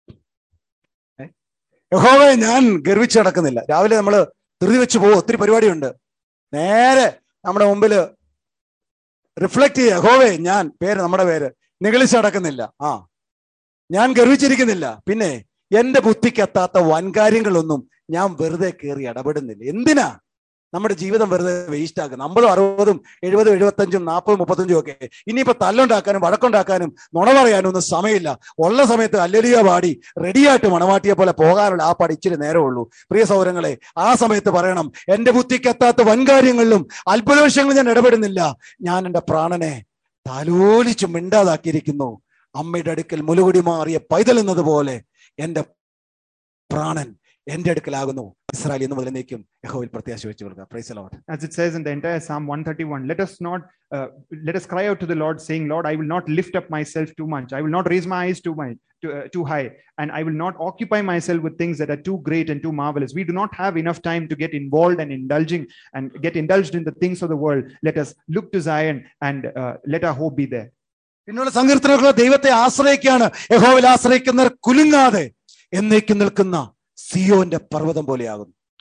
യഹോവേ, ഞാൻ ഗർവിച്ച് നടക്കുന്നില്ല. രാവിലെ നമ്മള് ധൃതി വെച്ച് പോകും, ഒത്തിരി പരിപാടിയുണ്ട്. നേരെ നമ്മുടെ മുമ്പില് റിഫ്ലക്ട് ചെയ്യുക, യഹോവേ ഞാൻ, പേര് നമ്മുടെ പേര്, നിഗളിച്ച് നടക്കുന്നില്ല, ആ ഞാൻ ഗർവിച്ചിരിക്കുന്നില്ല, പിന്നെ എന്റെ ബുദ്ധിക്കെത്താത്ത വൻകാര്യങ്ങളൊന്നും ഞാൻ വെറുതെ കയറി ഇടപെടുന്നില്ല. എന്തിനാ നമ്മുടെ ജീവിതം വെറുതെ വേസ്റ്റ് ആക്കുന്നത്? അമ്പതും അറുപതും എഴുപതും എഴുപത്തഞ്ചും നാൽപ്പതും മുപ്പത്തഞ്ചും ഒക്കെ ഇനിയിപ്പോ തല്ലുണ്ടാക്കാനും വഴക്കുണ്ടാക്കാനും നുണ പറയാനും ഒന്നും സമയമില്ല. ഉള്ള സമയത്ത് ഹല്ലേലൂയ പാടി റെഡിയായിട്ട് മണവാട്ടിയെ പോലെ പോകാനുള്ള ആ പാടി ഇച്ചിരി നേരമുള്ളൂ. പ്രിയ സഹോദരങ്ങളെ, ആ സമയത്ത് പറയണം, എന്റെ ബുദ്ധിക്കെത്താത്ത വൻകാര്യങ്ങളിലും അത്ഭുത വിഷയങ്ങളും ഞാൻ ഇടപെടുന്നില്ല. ഞാൻ എന്റെ പ്രാണനെ താലോലിച്ച് മിണ്ടാതാക്കിയിരിക്കുന്നു. അമ്മയുടെ അടുക്കൽ മുലുകുടി മാറിയ പൈതൽ എന്നതുപോലെ എന്റെ പ്രാണൻ എന്റെ അടുക്കലാകുന്നു. ഇസ്രായേൽ എന്ന് മുതലേക്കും യഹോവയിൽ പ്രത്യാശ വെച്ചു കൊടുക്കുക. Praise the Lord. As it says in the entire Psalm one thirty-one, let us not uh, let us cry out to the Lord, saying, Lord, I will not lift up myself too much, I will not raise my eyes too much too, uh, too high, and I will not occupy myself with things that are too great and too marvelous. We do not have enough time to get involved and indulging and get indulged in the things of the world. Let us look to Zion and uh, let our hope be there. പിന്നുള്ള സങ്കീർത്തനങ്ങൾ ദൈവത്തെ ആശ്രയിക്കുകയാണ്. യഹോവയിൽ ആശ്രയിക്കുന്നവർ കുലുങ്ങാതെ എന്നേക്കും നിൽക്കുന്ന സിയോന്റെ പർവ്വതം പോലെയാകുന്നു.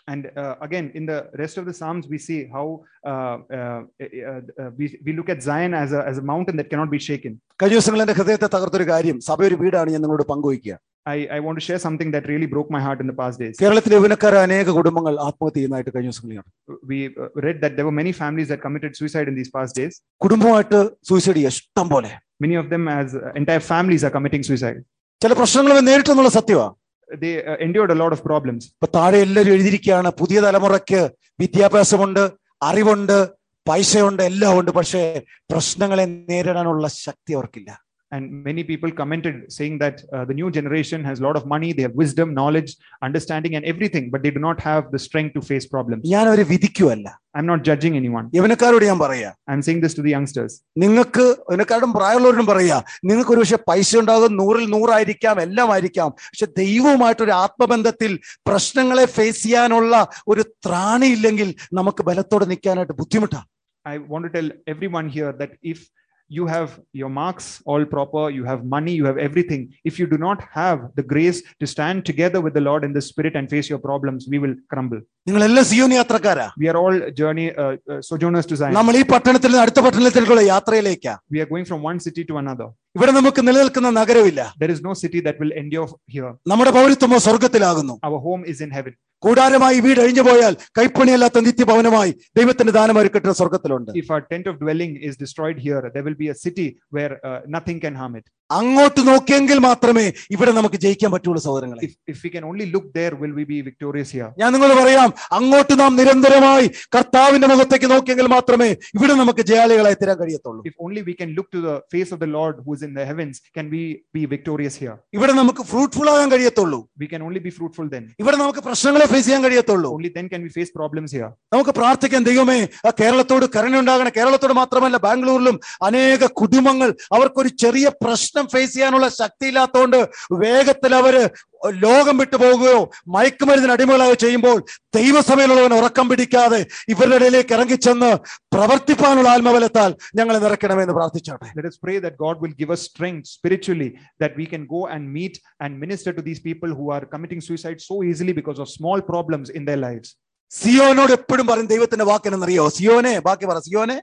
And uh, again, in the rest of the Psalms, we see how uh, uh, uh, uh, we, we look at Zion as a, as a mountain that cannot be shaken. കഴിഞ്ഞ ദിവസങ്ങളിൽ എന്റെ ഹൃദയത്തെ തകർത്തൊരു കാര്യം, സഭ ഒരു വീടാണ്, ഞാൻ നിങ്ങളോട് പങ്കുവയ്ക്കുക. I, I want to share something that really broke my heart in the past days. കേരളത്തിലെ യൗവനക്കാരെ അനേക കുടുംബങ്ങൾ ആത്മഹത്യ ചെയ്യുന്നതായിട്ട് കഴിഞ്ഞ ദിവസങ്ങളിലാണ്. We uh, read that there were many families that committed suicide in these past days. കുടുംബമായിട്ട് സൂയിസൈഡ് ചെയ്യുക ഇഷ്ടം പോലെ. Many of them, as uh, entire families, are committing suicide. ചില പ്രശ്നങ്ങൾ നേരിട്ടെന്നുള്ള സത്യമാണ്. They uh, endured a lot of problems. ഇപ്പൊ താഴെ എല്ലാവരും എഴുതിയിരിക്കുകയാണ്, പുതിയ തലമുറയ്ക്ക് വിദ്യാഭ്യാസമുണ്ട്, അറിവുണ്ട്, പൈസയുണ്ട്, എല്ലാം ഉണ്ട്, പക്ഷേ പ്രശ്നങ്ങളെ നേരിടാനുള്ള ശക്തി അവർക്കില്ല. And many people commented saying that uh, the new generation has a lot of money, they have wisdom, knowledge, understanding, and everything, but they do not have the strength to face problems. ഞാൻ അവരെ വിധിക്കുവല്ല. I'm not judging anyone. യവനക്കാരോട് ഞാൻ പറയാ, I'm saying this to the youngsters. നിങ്ങൾക്ക് യവനക്കാരോടും പ്രായമുള്ളവരോടും പറയാ, നിങ്ങൾക്ക് ഒരു പക്ഷെ പൈസ ഉണ്ടാകും, നൂറിൽ നൂറായിരിക്കാം, എല്ലാം ആയിരിക്കാം, പക്ഷെ ദൈവവുമായിട്ടൊരു ആത്മബന്ധത്തിൽ പ്രശ്നങ്ങളെ ഫേസ് ചെയ്യാനുള്ള ഒരു ത്രാണിയില്ലെങ്കിൽ നമുക്ക് ബലത്തോടെ നിൽക്കാനായിട്ട് ബുദ്ധിമുട്ടാണ്. I want to tell everyone here that if you have your marks all proper, you have money, you have everything, if you do not have the grace to stand together with the Lord in the Spirit and face your problems, we will crumble. നിങ്ങളെല്ലാം Zion യാത്രക്കാരാ. We are all journey uh, uh, sojourners to Zion. നമ്മൾ ഈ പട്ടണത്തിൽ നിന്ന് അടുത്ത പട്ടണത്തിലേക്കുള്ള യാത്രയിലേക്കാ. We are going from one city to another. ഇവിടെ നമുക്ക് നിലനിൽക്കുന്ന നഗരമില്ല. There is no city that will endure here. നമ്മുടെ പൗരത്വമോ സ്വർഗത്തിലാകുന്നു. Our home is in heaven. കൂടാരമായി വീട് അഴിഞ്ഞു പോയാൽ കൈപ്പണിയല്ലാത്ത നിത്യഭവനമായി ദൈവത്തിന്റെ ദാനമായി കെട്ടുന്ന സ്വർഗത്തിലുണ്ട്. If our tent of dwelling is destroyed here, there will be a city where uh, nothing can harm it. അങ്ങോട്ട് നോക്കിയെങ്കിൽ മാത്രമേ ഇവിടെ നമുക്ക് ജയിക്കാൻ പറ്റുള്ളൂ സഹോദരങ്ങളെ. If, if we can only look there, will we be victorious here? ഞാൻ നിങ്ങളോട് പറയാം, അങ്ങോട്ട് നാം നിരന്തരമായി കർത്താവിന്റെ മുഖത്തേക്ക് നോക്കിയെങ്കിൽ മാത്രമേ ഇവിടെ നമുക്ക് ജയാളികളായി തീരാൻ കഴിയത്തുള്ളൂ. If only we can look to the face of the Lord who is in the heavens, can we be victorious here? ഇവിടെ നമുക്ക് ഫ്രൂട്ട്ഫുൾ ആകാൻ കഴിയത്തുള്ളൂ. We can only be fruitful then. ഇവിടെ നമുക്ക് പ്രശ്നങ്ങളെ ഫേസ് ചെയ്യാൻ കഴിയത്തുള്ളൂ. Only then can we face problems here. നമുക്ക് പ്രാർത്ഥിക്കാൻ, ദൈവമേ ആ കേരളത്തോട് കരുണയുണ്ടാകണം. കേരളത്തോട് മാത്രമല്ല, ബാംഗ്ലൂരിലും അനേക കുടുംബങ്ങൾ അവർക്കൊരു ചെറിയ പ്രശ്നം ഫേസ് ചെയ്യാനുള്ള ശക്തിയില്ലാത്തതുകൊണ്ട് വേഗത്തിൽ അവര് ലോകം വിട്ടു പോകുകയോ മയക്കുമരുന്നിന് അടിമകളായോ ചെയ്യുമ്പോൾ ദൈവസഭയിലുള്ളവൻ ഉറക്കം പിടിക്കാതെ ഇവരുടെ ഇടയിലേക്ക് ഇറങ്ങിച്ചെന്ന് പ്രവർത്തിപ്പാനുള്ള ആത്മബലത്താൽ ഞങ്ങളെ നിറയ്ക്കണമെന്ന് പ്രാർത്ഥിച്ചോട്ടെ. Let us pray that God will give us strength spiritually, that we can go and meet and minister to these people who are committing suicide so easily because of small problems in their lives. സിയോനോട് എപ്പോഴും പറയും ദൈവത്തിന്റെ വാക്കിനെന്നറിയോ, സിയോനെ, ബാക്കി പറ, സിയോനെ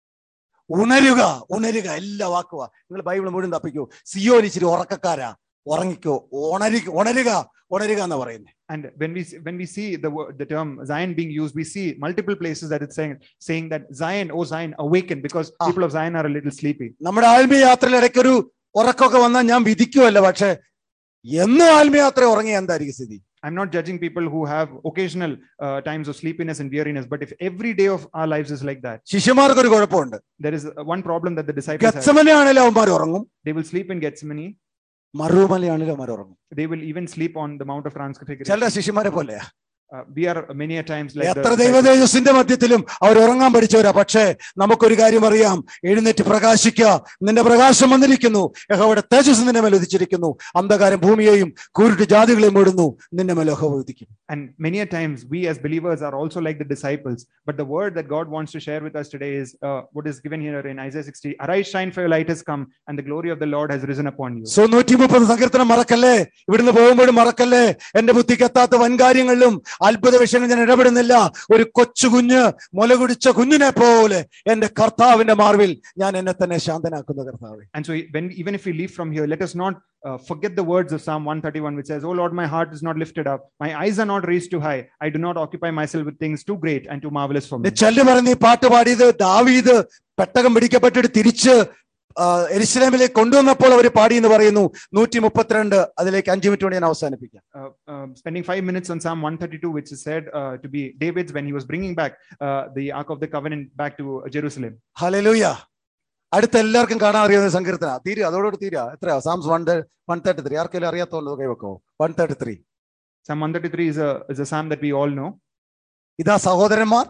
ഉണരുക, ഉണരുക, എല്ലാ വാക്കുവാ. നിങ്ങൾ Bible മുഴുവൻ തപ്പിക്കൂ. സിയോൻ ഇച്ചിരി ഉറക്കക്കാരാ, ഉറങ്ങിക്കോ, ഉണരുക, ഉണരുക, ഉണരുക എന്ന് പറയുന്നത്. And when we when we see the the term Zion being used, we see multiple places that it's saying saying that Zion, oh Zion, awaken, because people of Zion are a little sleepy. നമ്മുടെ ആത്മീയ യാത്രയിൽ ഇടയ്ക്കൊരു ഉറക്കമൊക്കെ വന്നാൽ ഞാൻ വിധിക്കുമല്ല, പക്ഷെ എന്നും ആത്മീയ യാത്ര ഉറങ്ങി എന്തായിരിക്കും സ്ഥിതി? I'm not judging people who have occasional uh, times of sleepiness and weariness, but if every day of our lives is like that, ശിഷ്യന്മാർക്ക് ഒരു കുഴപ്പമുണ്ട്. there is one problem that the disciples have. ഗെത്സമനെ ആണെങ്കിലും അവന്മാർ ഉറങ്ങും. They will sleep in Gethsemane. മറുമലയാണെങ്കിലും അവന്മാർ ഉറങ്ങും. They will even sleep on the Mount of Transfiguration. ചില ശിഷ്യന്മാരെ പോലെയാ. Uh, we are many a times like എത്ര ദൈവതേജസ്സിന്റെ മധ്യത്തിലും അവർ ഉറങ്ങാൻ പഠിച്ചവരാ. പക്ഷേ നമുക്കൊരു കാര്യം അറിയാം, എഴുന്നേറ്റ് പ്രകാശിക്കുക, നിന്റെ പ്രകാശം വന്നിരിക്കുന്നു, യഹോവയുടെ തേജസ് നിന്റെ മേൽ ഉദിച്ചിരിക്കുന്നു, അന്ധകാരം ഭൂമിയെയും കൂരിട്ട് ജാതികളെയും മൂടുന്നു, നിന്റെ മേൽ യഹോവ ഉദിക്കും. And many a times we as believers are also like the disciples, but the word that God wants to share with us today is uh, what is given here in Isaiah sixty: arise, shine, for your light has come and the glory of the Lord has risen upon you. So നൂറ്റി മുപ്പത് സങ്കീർത്തനം മറക്കല്ലേ, ഇവിടുന്ന് പോകുമ്പോഴും മറക്കല്ലേ, എന്റെ ബുദ്ധിക്ക് എത്താത്ത വൻകാര്യങ്ങളിലും അത്ഭുത വിഷയങ്ങൾ ഞാൻ ഇടപെടുന്നില്ല. ഒരു കൊച്ചു കുഞ്ഞ് മുല കുടിച്ച കുഞ്ഞിനെ പോലെ എന്റെ കർത്താവിന്റെ മാർവിൽ ഞാൻ എന്നെ തന്നെ ശാന്തനാക്കുന്ന കർത്താവേ. And so when even if we leave from here, let us not uh, forget the words of Psalm one thirty-one, which says, oh Lord, my heart is not lifted up, my eyes are not raised too high, I do not occupy myself with things too great and too marvelous for me. ചെല്ലു പറഞ്ഞ് ഈ പാട്ട് പാടിയത് ദാവീദ് പെട്ടകം പിടിക്കപ്പെട്ടിട്ട് തിരിച്ച് എരുശലേമിലേക്ക് കൊണ്ടുവന്നപ്പോൾ അവർ പാടി എന്ന് പറയുന്നു. നൂറ്റി മുപ്പത്തിരണ്ട് അതിലേക്ക് അഞ്ചു മിനിറ്റ് കൊണ്ട് ഞാൻ അവസാനിപ്പിക്കാം. Spending five minutes on Psalm one thirty-two, which is said uh, to be David's when he was bringing back uh, the Ark of the Covenant back to Jerusalem. Hallelujah. അടുത്ത എല്ലാവർക്കും കാണാൻ അറിയാവുന്ന സങ്കീർത്തന തീരുക, അതോടുകൂടി തീരുക. എത്രയാ? Psalms one one thirty three ആർക്കെങ്കിലും അറിയാത്തോളൂ കൈവെക്കോ. One thirty three Psalm one thirty-three is a is a psalm that we all know. ഇതാ സഹോദരന്മാർ,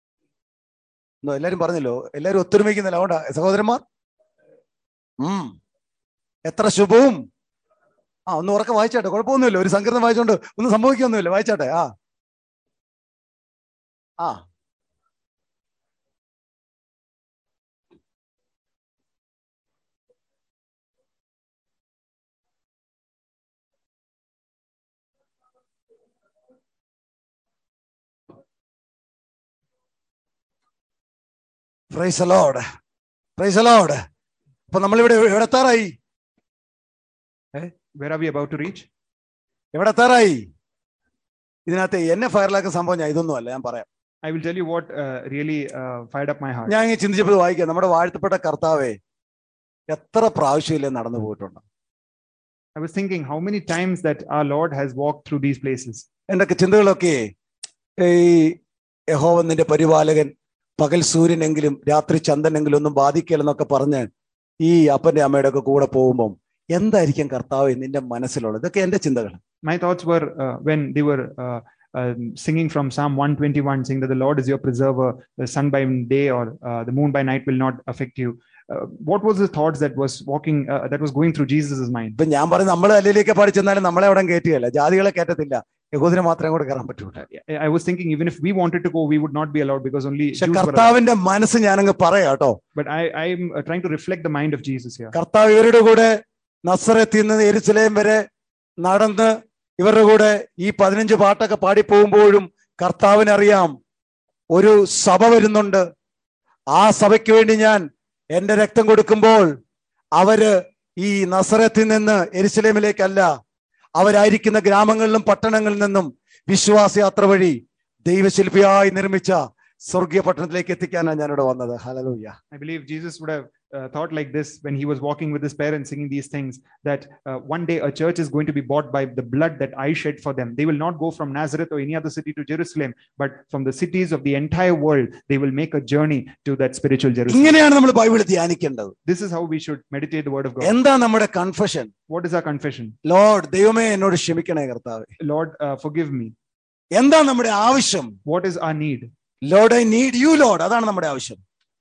എല്ലാരും പറഞ്ഞല്ലോ, എല്ലാരും ഒത്തൊരുമിക്കുന്നില്ല, അതുകൊണ്ടാ സഹോദരന്മാർ. ഉം എത്ര ശുഭവും. ആ ഒന്ന് ഉറക്കെ വായിച്ചാട്ടെ, കുഴപ്പമൊന്നുമില്ല. ഒരു സങ്കീർത്തനം വായിച്ചോണ്ട് ഒന്നും സംഭവിക്കൊന്നുമില്ല, വായിച്ചാട്ടെ. ആ ആ praise the Lord, praise the Lord. അപ്പൊ നമ്മളിവിടെ എവിടെ എത്താറായി? Where are we about to reach? എവിടെ എത്താറായി? ഇതിനകത്ത് എന്നെ ഫയറിലാക്കുന്ന സംഭവം ഞാൻ ഇതൊന്നും അല്ല, ഞാൻ പറയാം. I will tell you what uh, really uh, fired up my heart. ഞാൻ ഇങ്ങനെ ചിന്തിച്ചപ്പോൾ വായിക്കാം, നമ്മുടെ വാഴ്ത്തപ്പെട്ട കർത്താവേ എത്ര പ്രാവശ്യമില്ലേ നടന്നു പോയിട്ടുണ്ട്. I was thinking how many times that our Lord has walked through these places. എൻ്റെ ചിന്തകളൊക്കെ ഈ യഹോവ നിന്റെ പരിപാലകൻ, പകൽ സൂര്യനെങ്കിലും രാത്രി ചന്ദ്രനെങ്കിലും ഒന്നും ബാധിക്കലെന്നൊക്കെ പറഞ്ഞ് ഈ അപ്പന്റെ അമ്മയുടെ ഒക്കെ കൂടെ പോകുമ്പോൾ എന്തായിരിക്കും കർത്താവ് നിന്റെ മനസ്സിലുള്ളത്? ഇതൊക്കെ എന്റെ ചിന്തകൾ. My thoughts were uh, when they were uh, uh, singing from Psalm one twenty-one, saying that the Lord is your preserver, the sun by day or uh, the moon by night will not affect you. Uh, what was the thoughts that was walking uh, that was going through Jesus's mind? ഇപ്പൊ ഞാൻ പറഞ്ഞു നമ്മൾ അല്ലിലേക്ക് പാടി ചെന്നാലും നമ്മളെ അവിടെ കയറ്റുകയല്ല, ജാതികളെ കയറ്റത്തില്ല, യഹൂദനെ മാത്രമേ കൂടെ കയറാൻ പറ്റൂ. I was thinking even if we wanted to go, we would not be allowed because only Jews were allowed. കർത്താവിന്റെ മനസ്സ് ഞാനങ്ങ് പറയാം കേട്ടോ. But I I am uh, trying to reflect the mind of Jesus here. കർത്താവ് ഇവരുടെ കൂടെ നസറത്തിൽ നിന്ന് യെരുശലേം വരെ നടന്ന് ഇവരുടെ കൂടെ ഈ പതിനഞ്ച് പാട്ടൊക്കെ പാടി പോകുമ്പോഴും കർത്താവിനറിയാം ഒരു സഭ വരുന്നുണ്ട്. ആ സഭയ്ക്ക് വേണ്ടി ഞാൻ എന്റെ രക്തം കൊടുക്കുമ്പോൾ അവര് ഈ നസറത്തിൽ നിന്ന് യെരുശലേമിലേക്കല്ല, അവരായിരിക്കുന്ന ഗ്രാമങ്ങളിലും പട്ടണങ്ങളിൽ നിന്നും വിശ്വാസയാത്ര വഴി ദൈവശില്പിയായി നിർമ്മിച്ച സ്വർഗീയ പട്ടണത്തിലേക്ക് എത്തിക്കാനാണ് ഞാനിവിടെ വന്നത്. Hallelujah. I believe Jesus would have uh, thought like this when he was walking with his parents singing these things, that uh, one day a church is going to be bought by the blood that I shed for them. They will not go from Nazareth or any other city to Jerusalem, but from the cities of the entire world they will make a journey to that spiritual Jerusalem. ഇങ്ങനെയാണ് നമ്മൾ Bible ധ്യാനിക്കേണ്ടത്. This is how we should meditate the word of God. എന്താ നമ്മുടെ confession? What is our confession? Lord, ദൈവമേ എന്നോട് ക്ഷമിക്കണേ കർത്താവേ. Lord, uh, forgive me. എന്താ നമ്മുടെ ആവശ്യം? What is our need? Lord, I need you, Lord. അതാണ് നമ്മുടെ ആവശ്യം.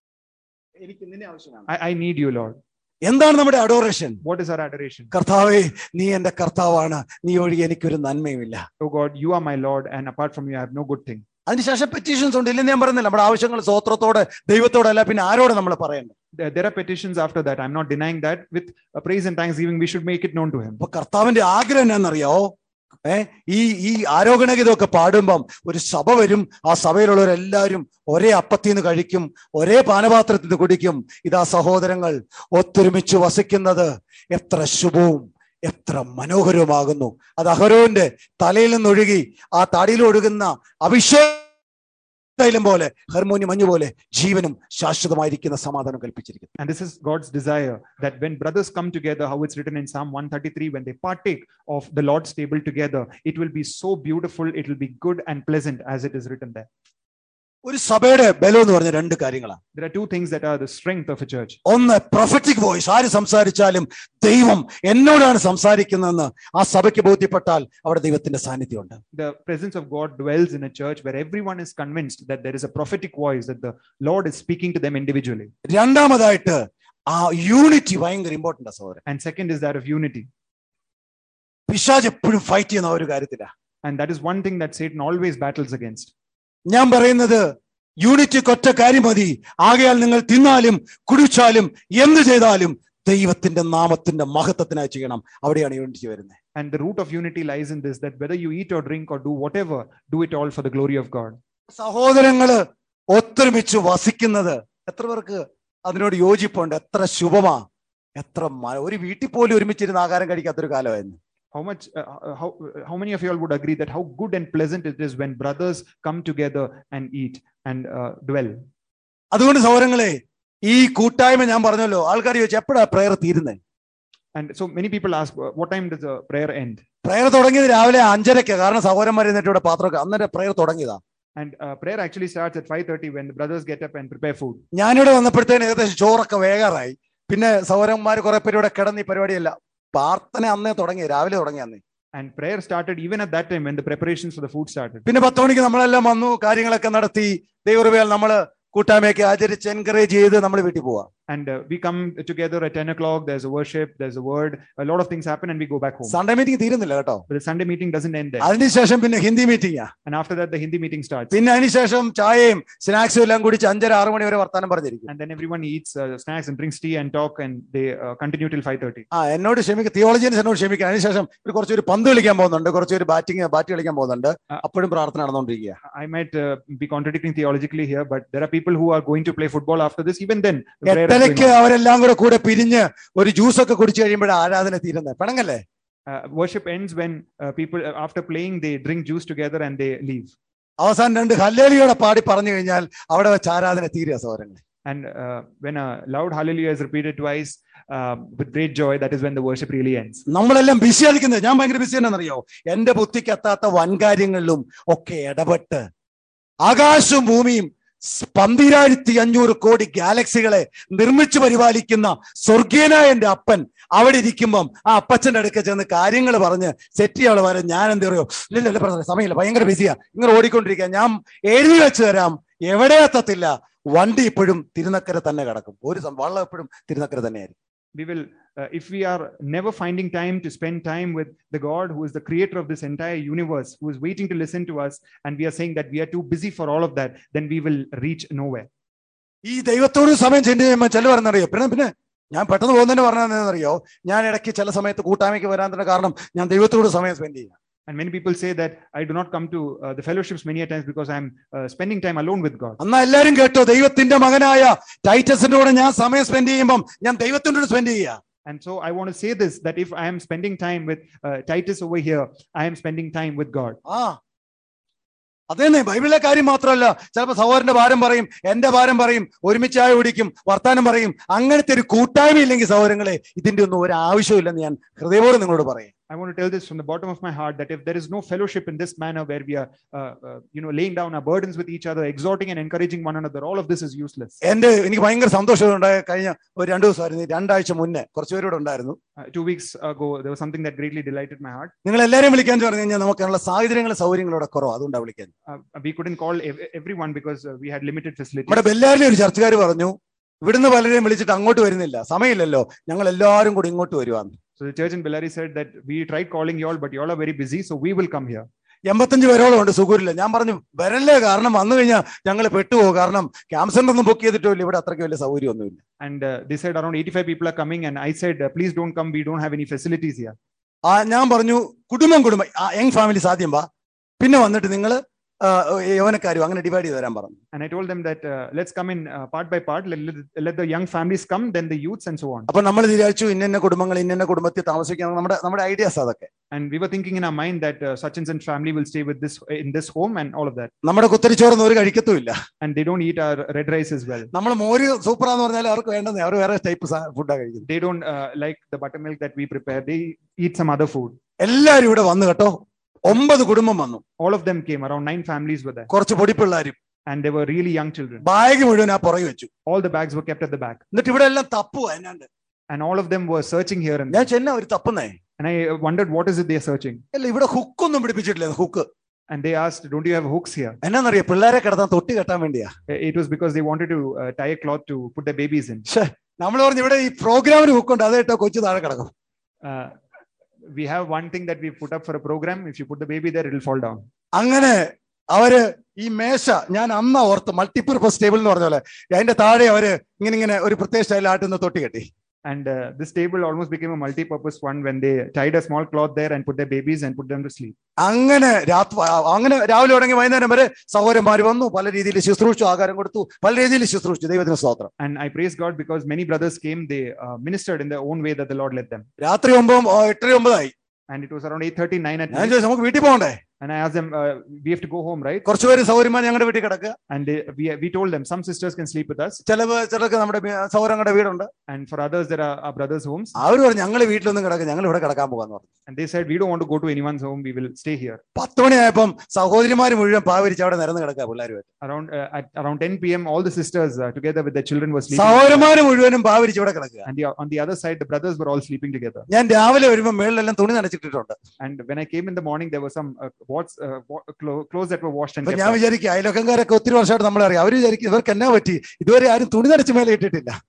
എനിക്ക് നിന്നെ ആവശ്യമാണ്. I, I need you, Lord. എന്താണ് നമ്മുടെ adoration? What is our adoration? കർത്താവേ, നീ എന്റെ കർത്താവാണ്, നീ ഒഴികെ എനിക്കൊരു നന്മയുമില്ല. Oh God, you are my Lord and apart from you I have no good thing. അതിനുശേഷം പെറ്റീഷൻസ് ഉണ്ട്. ഇല്ലെന്ന് ഞാൻ പറയുന്നില്ല. നമ്മുടെ ആവശ്യങ്ങൾ സ്തോത്രത്തോടെ ദൈവത്തോടല്ല, പിന്നെ ആരോട് നമ്മൾ പറയേണ്ടത്? There, there are petitions after that. I'm not denying that. With uh, praise and thanksgiving we should make it known to him. അപ്പൊ കർത്താവിന്റെ ആഗ്രഹം എന്നാണെന്നറിയാവോ? ഏ ഈ ഈ ആരോഗ്യഗീതമൊക്കെ പാടുമ്പം ഒരു സഭ വരും, ആ സഭയിലുള്ളവരെല്ലാവരും ഒരേ അപ്പത്തിൽ നിന്ന് കഴിക്കും, ഒരേ പാനപാത്രത്തിൽ നിന്ന് കുടിക്കും. ഇതാ സഹോദരങ്ങൾ ഒത്തൊരുമിച്ച് വസിക്കുന്നത് എത്ര ശുഭവും എത്ര മനോഹരവുമാകുന്നു. അത് അഹരോന്റെ തലയിൽ നിന്നൊഴുകി ആ താടിയിൽ ഒഴുകുന്ന അഭിഷേകം പോലെ ഹർമോനി മഞ്ഞു പോലെ ജീവനും ശാശ്വതമായിരിക്കുന്ന സമാധാനം കൽപ്പിച്ചിരിക്കുന്നു. And this is God's desire, that when brothers come together, how it's written in Psalm one thirty-three, when they partake of the Lord's table together, it will be so beautiful, it will be good and pleasant as it is written there. ഒരു സഭയുടെ ബലം എന്ന് പറഞ്ഞ രണ്ട് കാര്യങ്ങളാണ്. There are two things that are the strength of a church. ഒന്ന് prophetic voice. ആര് സംസാരിച്ചാലും ദൈവം എന്നോടാണ് സംസാരിക്കുന്നതെന്ന് ആ സഭയ്ക്ക് ബോധ്യപ്പെട്ടാൽ അവിടെ ദൈവത്തിന്റെ സാന്നിധ്യമുണ്ട്. The presence of God dwells in a church where everyone is convinced that there is a prophetic voice, that the Lord is speaking to them individually. രണ്ടാമതായിട്ട് ആ യൂണിറ്റി ഭയങ്കര ഇമ്പോർട്ടന്റ് ആണ് സഹോദരൻ. And second is that of unity. പിശാച് എപ്പോഴും fight ചെയ്യുന്ന ഒരു കാര്യത്തിലാ. And that is one thing that Satan always battles against. ഞാൻ പറയുന്നത് യൂണിറ്റിക്ക് ഒറ്റ കാര്യം മതി. ആകയാൽ നിങ്ങൾ തിന്നാലും കുടിച്ചാലും എന്ത് ചെയ്താലും ദൈവത്തിന്റെ നാമത്തിന്റെ മഹത്വത്തിനായി ചെയ്യണം. അവിടെയാണ് യൂണിറ്റി വരുന്നത്. And the root of unity lies in this, that whether you eat or drink or do whatever, do it all for the glory of God. സഹോദരങ്ങള് ഒത്തൊരുമിച്ച് വസിക്കുന്നത് എത്ര പേർക്ക് അതിനോട് യോജിപ്പുണ്ട്? എത്ര ശുഭമാ, എത്ര ഒരു വീട്ടിൽ പോലും ഒരുമിച്ചിരുന്ന് ആഹാരം കഴിക്കാത്തൊരു കാലമായിരുന്നു. How much, uh, how, how many of you all would agree that how good and pleasant it is when brothers come together and eat and uh, dwell? അതുകൊണ്ട് സഹോദരങ്ങളെ, ഈ കൂട്ടായ്മ ഞാൻ പറഞ്ഞല്ലോ, ആൾക്കാർ ചോദിച്ചു എപ്പോഴാ പ്രയർ തീരുന്നത്? And so many people ask, what time does the prayer end? Prayer തുടങ്ങിയത് രാവിലെ അഞ്ചരക്ക്. കാരണം സഹോദരന്മാർ എന്നിട്ട് ഇവിടെ പാത്രമൊക്കെ അന്നേരം പ്രയർ തുടങ്ങിയതാ. And uh, prayer actually starts at five thirty when the brothers get up and prepare food. ഞാനിവിടെ വന്നപ്പോഴത്തേന് ഏകദേശം ചോറൊക്കെ വേഗറായി. പിന്നെ സഹോദരന്മാർ കുറെ പേര് ഇവിടെ കിടന്ന് ഈ പരിപാടിയല്ല. പ്രാർത്ഥന അന്നേ തുടങ്ങി, രാവിലെ തുടങ്ങി അന്നേ. And prayer started even at that time when the preparations for the food started. പിന്നെ പത്ത് മണിക്ക് നമ്മളെല്ലാം വന്നു, കാര്യങ്ങളൊക്കെ നടത്തി ദൈവകൃപയാൽ നമ്മള് കൂട്ടായ്മയൊക്കെ ആചരിച്ച് എൻകറേജ് ചെയ്ത് നമ്മൾ വീട്ടിൽ പോവാ. And uh, we come together at ten o'clock. There's a worship, there's a word, a lot of things happen, and we go back home. Sunday meeting തീരുന്നില്ല കേട്ടോ. But the Sunday meeting doesn't end there. അതിനുശേഷം പിന്നെ Hindi മീറ്റിംഗാ. And after that, the Hindi meeting starts. പിന്നെ അതിനുശേഷം ചായയും സ്നാക്സും എല്ലാം കുടിച്ച് അഞ്ചര ആറ് മണി വരെ വർത്താനം പറഞ്ഞിരിക്കും. And then everyone eats uh, snacks and drinks tea and talk, and they uh, continue till five thirty. ആ എന്നോട് ക്ഷമിക്കുക, തിയോളജിയൻസ് എന്നോട് ക്ഷമിക്കുക. അതിനുശേഷം ഒരു കുറച്ച് ഒരു പന്ത് കളിക്കാൻ പോകുന്നുണ്ട്, കുറച്ച് ഒരു ബാറ്റിംഗ് ബാറ്റ് കളിക്കാൻ പോകുന്നുണ്ട്. അപ്പോഴും പ്രാർത്ഥന നടന്നുകൊണ്ടിരിക്കുക. I might uh, be contradicting theologically here, but there are people who are going to play football after this. Even then, എട്ടരയ്ക്ക് അവരെല്ലാം കൂടെ കൂടെ പിരിഞ്ഞ് ഒരു ജ്യൂസ് ഒക്കെ കുടിച്ചു കഴിയുമ്പോഴേ ആരാധന തീരുന്നത്. പണങ്ങല്ലേ? Uh, worship ends when uh, people uh, after playing they drink juice together and they leave. അവസാനം രണ്ട് ഹല്ലേലൂയ പാടി പറഞ്ഞു കഴിഞ്ഞാൽ അവിടെ വെച്ച് ആരാധന തീരുക സഹോദരങ്ങളെ. And uh, when a loud hallelujah is repeated twice uh, with great joy, that is when the worship really ends. നമ്മളെല്ലാം ബിസി ആയിരിക്കുന്നത്. ഞാൻ ഭയങ്കര ബിസി ആണെന്നറിയോ? എന്റെ ബുദ്ധിക്ക് എത്താത്ത വൻകാര്യങ്ങളിലും ഒക്കെ ഇടപെട്ട് ആകാശവും ഭൂമിയും പന്തിരായിരത്തി അഞ്ഞൂറ് കോടി ഗാലക്സികളെ നിർമ്മിച്ചു പരിപാലിക്കുന്ന സ്വർഗീയനായ എന്റെ അപ്പൻ അവിടെ ഇരിക്കുമ്പം ആ അപ്പച്ചന്റെ അടുക്ക ചെന്ന് കാര്യങ്ങൾ പറഞ്ഞ് സെറ്റ് ചെയ്യാൻ വരെ ഞാൻ എന്ത് പറയോ, ഇല്ലല്ല പറഞ്ഞ സമയമില്ല, ഭയങ്കര ബിസിയാ, ഇങ്ങനെ ഓടിക്കൊണ്ടിരിക്കുക, ഞാൻ എഴുതി വെച്ച് തരാം, എവിടെ എത്തത്തില്ല, വണ്ടി ഇപ്പോഴും തിരുനക്കര തന്നെ കിടക്കും, ഒരു വള്ളം എപ്പോഴും തിരുനക്കര തന്നെയായിരിക്കും. We will, uh, if we are never finding time to spend time with the God who is the creator of this entire universe, who is waiting to listen to us, and we are saying that we are too busy for all of that, then we will reach nowhere. ഈ ദൈവത്തോട് സമയം ചെന്ന് കഴിയുമ്പോൾ ചില പറഞ്ഞറിയോ, പിന്നെ പിന്നെ ഞാൻ പെട്ടെന്ന് പോകുന്നതിന് പറഞ്ഞറിയോ, ഞാൻ ഇടയ്ക്ക് ചില സമയത്ത് കൂട്ടായ്മയ്ക്ക് വരാൻ തന്നെ കാരണം ഞാൻ ദൈവത്തോട് സമയം സ്പെൻഡ് ചെയ്യാം. And many people say that I do not come to uh, the fellowships many a times because I'm uh, spending time alone with God. എന്നാ എല്ലാരും കേട്ടോ, ദൈവത്തിന്റെ മകനായ ടൈറ്റസിന്റെ കൂടെ ഞാൻ സമയം സ്പെൻഡ് ചെയ്യുമ്പോൾ ഞാൻ ദൈവത്തിന്റെ കൂടെ സ്പെൻഡ് ചെയ്യുക. And so I want to say this, that if I am spending time with uh, Titus over here, I am spending time with God. ആ അതേന്നെ, ബൈബിളിലെ കാര്യം മാത്രമല്ല, ചിലപ്പോൾ സഹോദരന്റെ ഭാരം പറയും, എന്റെ ഭാരം പറയും, ഒരുമിച്ചായ ഓടിക്കും, വർത്താനം പറയും. അങ്ങനത്തെ ഒരു കൂട്ടായ്മ ഇല്ലെങ്കിൽ സഹോദരങ്ങളെ ഇതിന്റെ ഒന്നും ഒരു ആവശ്യമില്ലെന്ന് ഞാൻ ഹൃദയപൂർവ്വം നിങ്ങളോട് പറയും. I want to tell this from the bottom of my heart, that if there is no fellowship in this manner where we are, uh, uh, you know, laying down our burdens with each other, exhorting and encouraging one another, all of this is useless. എന്റെ എനിക്ക് ഭയങ്കര സന്തോഷമുണ്ടായ കഴിഞ്ഞ ഒരു രണ്ടു ദിവസമായിരുന്നു, രണ്ടാഴ്ച മുന്നേ കുറച്ച് പേരോട് ഉണ്ടായിരുന്നു. Uh, two weeks ago, there was something that greatly delighted my heart. നിങ്ങൾ എല്ലാവരെയും വിളിക്കാൻ പറഞ്ഞു കഴിഞ്ഞാൽ നമുക്കുള്ള സാഹചര്യങ്ങളും സൗകര്യങ്ങളോടെ കുറവ്, അതുകൊണ്ടാണ് വിളിക്കാൻ. Uh, we couldn't call ev- everyone because uh, we had limited facilities. നമ്മുടെ ബെല്ലാരിലെ ഒരു ചർച്ചക്കാർ പറഞ്ഞു, ഇവിടുന്ന് പലരെയും വിളിച്ചിട്ട് അങ്ങോട്ട് വരുന്നില്ല, സമയമില്ലല്ലോ, ഞങ്ങൾ എല്ലാവരും കൂടി ഇങ്ങോട്ട് വരുവാന്ന്. So the church in Bellary said that we tried calling you all, but you all are very busy, so we will come here. എൺപത്തഞ്ച് പേരോളം ഉണ്ട് സുഗൂരില്ല. ഞാൻ പറഞ്ഞു വരല്ലേ, കാരണം വന്നു കഴിഞ്ഞാൽ ഞങ്ങൾ പെട്ടുപോകും, കാരണം ക്യാമ്പ് സെന്റർ ഒന്നും ബുക്ക് ചെയ്തിട്ടില്ല, ഇവിടെ അത്രയ്ക്ക് വലിയ സൗകര്യം ഒന്നുമില്ല. And uh, they said around eighty-five people are coming, and I said, uh, please don't come, we don't have any facilities here. ആ ഞാൻ പറഞ്ഞു കുടുംബം കുടുംബം യങ് ഫാമിലി സാധ്യം വാ, പിന്നെ വന്നിട്ട് നിങ്ങൾ യൗവനക്കാരും അങ്ങനെ ഡിവൈഡ് ചെയ്ത് തരാൻ പറഞ്ഞു. And I told them that uh, let's come in uh, part by part, let, let, let the young families come, then the youths and so on. അപ്പൊ നമ്മൾ വിചാരിച്ചു ഇന്ന കുടുംബങ്ങൾ ഇന്ന കുടുംബത്തിൽ താമസിക്കാൻ, നമ്മുടെ നമ്മുടെ ഐഡിയാസ് അതൊക്കെ. And we were thinking in our mind that uh, such and such family will stay with this in this home and all of that. നമ്മുടെ കുത്തരിച്ചോറൊന്നും ഒരു കഴിക്കത്തുമില്ല. And they don't eat our red rice as well. നമ്മൾ മോര് സൂപ്പറാന്ന് പറഞ്ഞാൽ അവർക്ക് വേണ്ടെന്ന്, അവർ വേറെ type ഫുഡാണ് കഴിക്കുന്നത്. They don't uh, like the buttermilk that we prepare. They eat some other food. എല്ലാരും ഇവിടെ വന്നു കേട്ടോ, ഒമ്പത് കുടുംബം വന്നു. All of them came, around nine families were there. കുറച്ച് പൊടിപ്പിള്ളാരും, and they were really young children. Bag മുഴുവൻ ആ പുറകെ വെച്ചു. All the bags were kept at the back. എന്നിട്ട് ഇവിടെ എല്ലാം തപ്പുവാ എന്നാണ്ട്. And all of them were searching here and ഞാൻ ചെന്ന ഒരു തപ്പുന്നേ. And I wondered what is it they are searching. അല്ല ഇവിടെ ഹുക്കൊന്നും പിടിപ്പിച്ചിട്ടില്ല, hook. And they asked, don't you have hooks here? എന്നാന്നറിയാ, പിള്ളേരെ കിടത്താൻ തൊട്ടി കെട്ടാൻ വേണ്ടിയാ. It was because they wanted to uh, tie a cloth to put their babies in. നമ്മൾ പറഞ്ഞു ഇവിടെ ഈ പ്രോഗ്രാമിന് ഹുക്കുണ്ട്, അത് കേട്ടോ കൊച്ചു താഴെ കിടക്കും. Uh, we have one thing that we put up for a program. If you put the baby there, it will fall down. അങ്ങനെ അവര് ഈ മേശ, ഞാൻ അന്ന് ഓർത്ത് മൾട്ടിപർപ്പസ് ടേബിൾ എന്ന് പറഞ്ഞ പോലെ അതിന്റെ താഴെ അവര് ഇങ്ങനെ ഇങ്ങനെ ഒരു പ്രത്യേക സ്റ്റൈലായിട്ട് തൊട്ടി കെട്ടി. And uh, this table almost became a multi-purpose one when they tied a small cloth there and put their babies and put them to sleep. അങ്ങനെ രാത്രി അങ്ങനെ രാവിലെ തുടങ്ങി വൈകുന്നേരം വരെ സഹോദരന്മാർ വന്നു, പല രീതിയിൽ ശുശ്രൂഷിച്ചു, ആഹാരം കൊടുത്തു, പല രീതിയിൽ ശുശ്രൂഷിച്ചു. ദൈവത്തിന് സ്തോത്രം. And I praise God because many brothers came, they uh, ministered in their own way that the Lord led them. രാത്രി ഒമ്പത് എട്ടര ഒമ്പതായി. And it was around eight thirty, nine at ഞാൻ night. ചോദിച്ചു നമുക്ക് വീട്ടിൽ പോകണ്ടേ? And I asked them, uh, we have to go home, right? കുറച്ചു പേര് സൗകര്യമാ ഞങ്ങളുടെ വീട്ടിൽ കിടക്കുക. And they, we we told them some sisters can sleep with us. ചില ചിലർക്ക് നമ്മുടെ സൗകര്യങ്ങളുടെ വീടുണ്ട്. And for others there are our brothers' homes. അവർ പറഞ്ഞു ഞങ്ങൾ വീട്ടിലൊന്നും കിടക്കുക, ഞങ്ങൾ ഇവിടെ കിടക്കാൻ പോകാന്ന് പറഞ്ഞു. And they said we don't want to go to anyone's home, we will stay here. പത്ത് മണിയായപ്പം സഹോദരിമാര് മുഴുവൻ പാവരിച്ച് അവിടെ നിരന്ന് കിടക്കുക പിള്ളേരുമായിട്ട്. Around uh, at around ten p.m. all the sisters uh, together with their children were sleeping. സഹോദരന്മാര് മുഴുവനും പാവരിച്ച് ഇവിടെ കിടക്കുക. And the, on the other side the brothers were all sleeping together. ഞാൻ രാവിലെ വരുമ്പോൾ മേളിലെല്ലാം തുണി നനച്ചിട്ടിട്ടുണ്ട്. And when I came in the morning there were some uh, what's uh, clothes that were washed and kept. ഞാൻ വിചാരിക്കും അയൽവക്കംകാരൊക്കെ ഒത്തിരി വർഷമായിട്ട് നമ്മളെ അറിയാം, അവർ വിചാരിക്കും ഇവർക്ക് എന്നാ പറ്റി, ഇതുവരെ ആരും തുണി നനച്ച് മേലെ ഇട്ടിട്ടില്ല.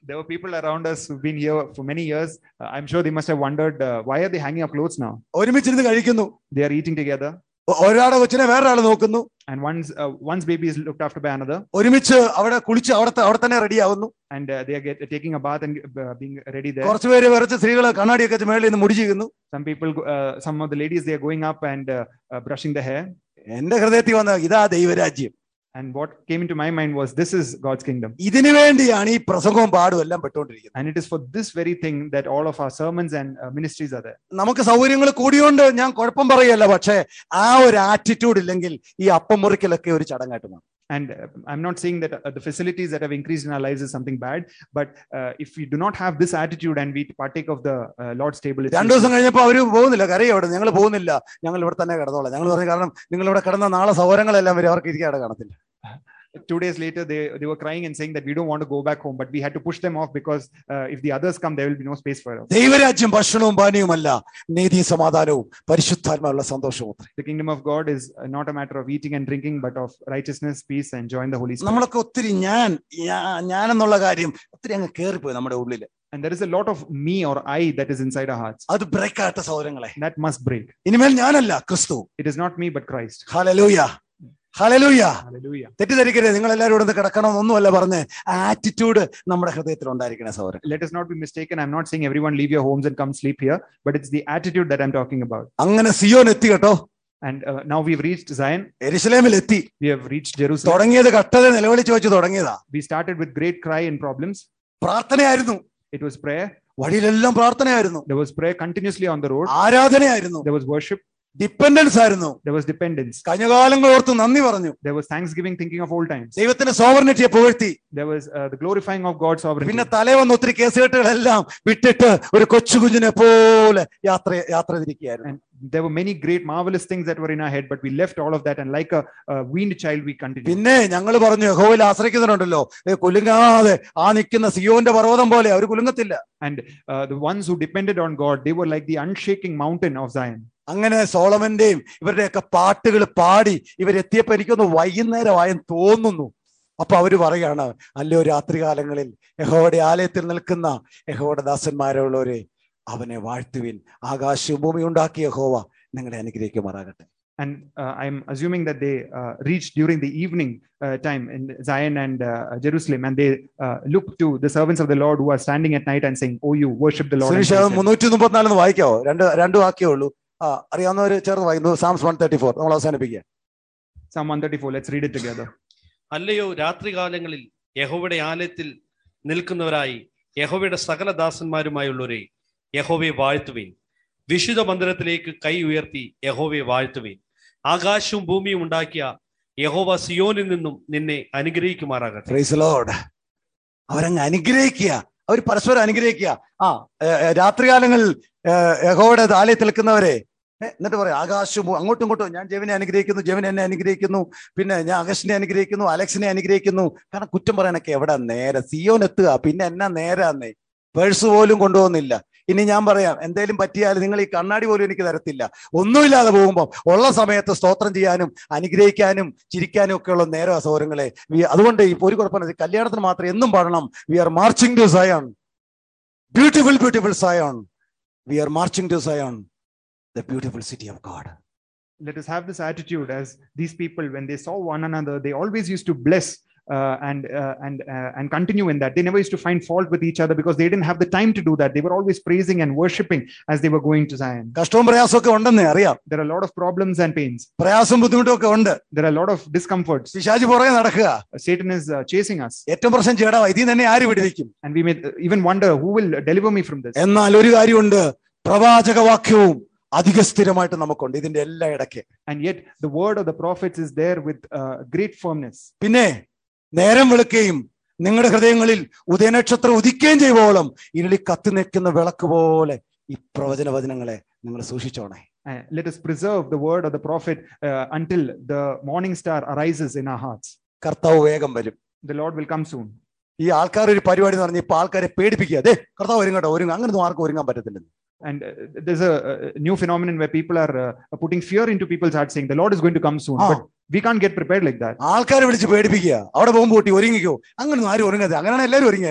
There were people around us who've been here for many years. Uh, I'm sure they must have wondered, uh, why are they hanging up clothes now? ഒരുമിച്ചിരുന്ന് കഴിക്കുന്നു. They are eating together. ഒരാളുടെ കൊച്ചിനെ വേറൊരാൾ നോക്കുന്നു. And one's uh, one's baby is looked after by another. ഒരുമിച്ച് അവിടെ കുളിച്ച് അവിടെ അവിടെ തന്നെ റെഡി ആവുന്നു. And uh, they are get, taking a bath and uh, being ready there. കുറച്ച് പേര് കുറച്ച് സ്ത്രീകൾ കണ്ണാടിയൊക്കെ മേളിൽ നിന്ന് മുടി ചെയ്യുന്നു. Some people, uh, some of the ladies, they are going up and uh, uh, brushing the hair. എന്റെ ഹൃദയത്തിൽ വന്ന ഇതാ ദൈവരാജ്യം. And what came into my mind was, this is God's kingdom. ഇതിനു വേണ്ടിയാണ് ഈ പ്രസംഗവും പാടും എല്ലാം പെട്ടുകൊണ്ടിരിക്കുന്നത്. And it is for this very thing that all of our sermons and uh, ministries are there. നമുക്ക് സൗകര്യങ്ങൾ കൂടിയോണ്ട് ഞാൻ കുഴപ്പം പറയല്ല, പക്ഷേ ആ ഒരു ആറ്റിറ്റ്യൂഡ് ഇല്ലെങ്കിൽ ഈ അപ്പം മുറിക്കലൊക്കെ ഒരു ചടങ്ങായിട്ട് മാറും. And uh, I'm not saying that uh, the facilities that have increased in our lives is something bad, but uh, if we do not have this attitude and we partake of the uh, Lord's table, രണ്ടു ദിവസം കഴിഞ്ഞപ്പോൾ അവര് പോകുന്നില്ല, കരയോ അവിടെ, ഞങ്ങൾ പോകുന്നില്ല, ഞങ്ങൾ ഇവിടെ തന്നെ കിടന്നോളാം. ഞങ്ങൾ പറഞ്ഞു, കാരണം നിങ്ങൾ ഇവിടെ കിടന്ന നാളെ സൗകര്യങ്ങളെല്ലാം വരും, അവർക്ക് ഇരിക്കാതെ കാണത്തില്ല. Two days later, they they were crying and saying that we don't want to go back home, but we had to push them off because uh, if the others come, there will be no space for us. ദൈവരാജ്യം ഭക്ഷണവും പാനീയവുമല്ല, നീതി സമാധാനവും പരിശുദ്ധാത്മാവുള്ള സന്തോഷവും. The kingdom of God is not a matter of eating and drinking, but of righteousness, peace, and joy in the Holy Spirit. നമ്മളൊക്കെ ഒത്തിരി ഞാൻ ഞാൻ എന്നുള്ള കാര്യം ഒത്തിരി അങ്ങ് കേറിപ്പോയി നമ്മുടെ ഉള്ളിൽ. And there is a lot of me or I that is inside our hearts. അത് ബ്രേക്ക് ആകട്ടെ സഹോദരങ്ങളെ. That must break. ഇനിമേൽ ഞാനല്ല, ക്രിസ്തു. It is not me but Christ. Hallelujah, hallelujah. Hallelujah. തെറ്റിദ്ധരിക്കരുത്, നിങ്ങൾ എല്ലാവരും ഇവിടെ കിടക്കണം ഒന്നുമല്ല പറഞ്ഞ്, ആറ്റിറ്റ്യൂഡ് നമ്മുടെ ഹൃദയത്തിൽ ഉണ്ടായിരിക്കണേ സഹോദരൻ. Let us not be mistaken. I'm not saying everyone leave your homes and come sleep here, but it's the attitude that I'm talking about. അങ്ങനെ സിയോൻ എത്തി കേട്ടോ. And uh, now we've reached Zion. യെരുശലേമിൽ എത്തി. We have reached Jerusalem. തുടങ്ങിയത് കട്ടത നിലവിളിച്ച് വെച്ച് തുടങ്ങിയതാ. We started with great cry and problems. പ്രാർത്ഥനയായിരുന്നു. It was prayer. വഴിയിലെല്ലാം പ്രാർത്ഥനയായിരുന്നു. There was prayer continuously on the road. ആരാധനയായിരുന്നു. There was worship. ഡിപ്പെൻഡൻസ് ആയിരുന്നു. There was dependence. കഴിഞ്ഞ കാലങ്ങൾ ഓർത്ത് നന്ദി പറഞ്ഞു. There was thanksgiving, thinking of old times. ദൈവത്തിന്റെ സോവറിനിറ്റിയെ പുകഴ്ത്തി. There was uh, the glorifying of God's sovereignty. പിന്നെ തലേ വന്ന് ഒത്തിരി കേസുകെട്ടുകളെല്ലാം വിട്ടിട്ട് ഒരു കൊച്ചു കുഞ്ഞിനെ പോലെ യാത്ര യാത്ര തിരിക്കുകയായിരുന്നു. And there were many great marvelous things that were in our head, but we left all of that and like a, a weaned child we continued. പിന്നെ ഞങ്ങൾ പറഞ്ഞു, യഹോവയിൽ ആശ്രയിക്കുന്നുണ്ടല്ലോ, കുലുങ്ങാതെ ആ നിൽക്കുന്ന സിയോന്റെ പർവ്വതം പോലെ അവർ കുലുങ്ങത്തില്ല. And uh, the ones who depended on God, they were like the unshaking mountain of Zion. അങ്ങനെ സോളമന്റെയും ഇവരുടെയൊക്കെ പാട്ടുകൾ പാടി ഇവരെത്തിയപ്പോ എനിക്കൊന്ന് വൈകുന്നേരമായെന്ന് തോന്നുന്നു. അപ്പൊ അവര് പറയാണ്, അല്ലയോ രാത്രികാലങ്ങളിൽ യഹോവയുടെ ആലയത്തിൽ നിൽക്കുന്ന യഹോവയുടെ ദാസന്മാരുള്ളവരെ, അവനെ വാഴ്ത്തുവിൻ, ആകാശവും ഭൂമി ഉണ്ടാക്കിയ യഹോവ നിങ്ങളെ അനുഗ്രഹിക്കുമാറാകട്ടെ. And uh, I'm assuming that they uh, reached during the evening uh, time in Zion and uh, Jerusalem, and they uh, look to the servants of the Lord who are standing at night and saying, "Oh, you worship the Lord." മുന്നൂറ്റി മുപ്പത്തിനാലെന്ന് വായിക്കാവോ? രണ്ട് രണ്ടു വാക്യേ ഉള്ളൂ. ആ അറിയാവുന്നവര് ചേർന്ന് വായിക്കുന്നു. സാംസ് one thirty four നമ്മൾ അവസാനിപ്പിക്കുക. Psalm one thirty-four. Let's read it together. അല്ലയോ രാത്രികാലങ്ങളിൽ യഹോവയുടെ ആലയത്തിൽ നിൽക്കുന്നവരായി യഹോവയുടെ സകല ദാസന്മാരുമായുള്ളവരെ, യഹോവയെ വാഴ്ത്തുവിൻ. വിശുദ്ധ മന്ദിരത്തിലേക്ക് കൈ ഉയർത്തി യഹോവയെ വാഴ്ത്തുവിൻ. ആകാശവും ഭൂമിയും ഉണ്ടാക്കിയ യഹോവ സിയോനിൽ നിന്നും നിന്നെ അനുഗ്രഹിക്കുമാറാകട്ടെ. Praise the Lord. അവരങ്ങ് അനുഗ്രഹിക്കുക, അവർ പരസ്പരം അനുഗ്രഹിക്കുക. ആ രാത്രികാലങ്ങളിൽ യഹോവയുടെ ആലയത്തിൽ നിൽക്കുന്നവരെ, എന്നിട്ട് പറയാം ആകാശവും അങ്ങോട്ടും ഇങ്ങോട്ടും, ഞാൻ ജെവിനെ അനുഗ്രഹിക്കുന്നു, ജെവിൻ എന്നെ അനുഗ്രഹിക്കുന്നു, പിന്നെ ഞാൻ അഗസ്റ്റിനെ അനുഗ്രഹിക്കുന്നു, അലക്സിനെ അനുഗ്രഹിക്കുന്നു. കാരണം കുറ്റം പറയാനൊക്കെ എവിടെ നേരെ, സിയോൻ എത്തുക, പിന്നെ എന്നാ നേരാന്നേ, പേഴ്സ് പോലും കൊണ്ടുപോകുന്നില്ല. ഇനി ഞാൻ പറയാം, എന്തേലും പറ്റിയാൽ നിങ്ങൾ ഈ കണ്ണാടി പോലും എനിക്ക് തരത്തില്ല. ഒന്നുമില്ലാതെ പോകുമ്പോൾ ഉള്ള സമയത്ത് സ്തോത്രം ചെയ്യാനും അനുഗ്രഹിക്കാനും ചിരിക്കാനും ഒക്കെ ഉള്ള നേരം സൗകര്യങ്ങളെ. അതുകൊണ്ട് ഇപ്പൊ ഒരു കുഴപ്പമില്ല, കല്യാണത്തിന് മാത്രം എന്നും പാടണം, we are marching to Zion, beautiful beautiful Zion, we are marching to Zion, the beautiful city of God. Let us have this attitude as these people, when they saw one another, they always used to bless uh, and uh, and uh, and continue in that. They never used to find fault with each other because they didn't have the time to do that. They were always praising and worshiping as they were going to Zion. കഷ്ടവും പ്രയാസമൊക്കെ ഉണ്ടെന്ന് അറിയാം. There are a lot of problems and pains. പ്രയാസവും ബുദ്ധിമുട്ടും ഒക്കെ ഉണ്ട്. There are a lot of discomforts. പിശാച് പുറകെ നടക്കുക. Satan is uh, chasing us. ഏറ്റവും പ്രശ്നം ചേടാ, ഇതിൽ തന്നെ ആര് വിടുവിക്കും? And we may uh, even wonder, who will deliver me from this? എന്നാൽ ഒരു കാര്യമുണ്ട്, പ്രവാചക വാക്യവും അധിക സ്ഥിരമായിട്ട് നമുക്കുണ്ട് ഇതിന്റെ എല്ലാ ഇടയ്ക്ക്. And yet the word of the prophets is there with uh, great firmness. പിന്നെ നേരം വെളുക്കുകയും നിങ്ങളുടെ ഹൃദയങ്ങളിൽ ഉദയനക്ഷത്രം ഉദിക്കുകയും ചെയ്യുവോളം ഇരുളി കത്തി നിൽക്കുന്ന വിളക്ക് പോലെ ഈ പ്രവചന വചനങ്ങളെ നിങ്ങൾ സൂക്ഷിച്ചോണേ. Uh, let us preserve the word of the prophet uh, until the morning star arises in our hearts. കർത്താവ് വേഗം വരും. The Lord will come soon. ഈ ആൾക്കാർ ഒരു പരിപാടി എന്ന് പറഞ്ഞ ഇപ്പൊ ആൾക്കാരെ പേടിപ്പിക്കുക, അതെ കർത്താവ് വരും കേട്ടോ, ഒരുങ്ങ, അങ്ങനൊന്നും ആർക്കും ഒരുങ്ങാൻ പറ്റത്തില്ല. And uh, there's a, a new phenomenon where people are uh, putting fear into people's hearts, saying the Lord is going to come soon. Ah. But we can't get prepared like that. ആൾക്കാരെ വിളിച്ച് പേടിപ്പിക്കുക, അവിടെ പോകുമ്പോൾ കൂട്ടി ഒരുങ്ങിക്കോ, അങ്ങനൊന്നും ആരും ഒരുങ്ങാതെ, അങ്ങനെയാണ് എല്ലാവരും ഒരുങ്ങിയാനെ.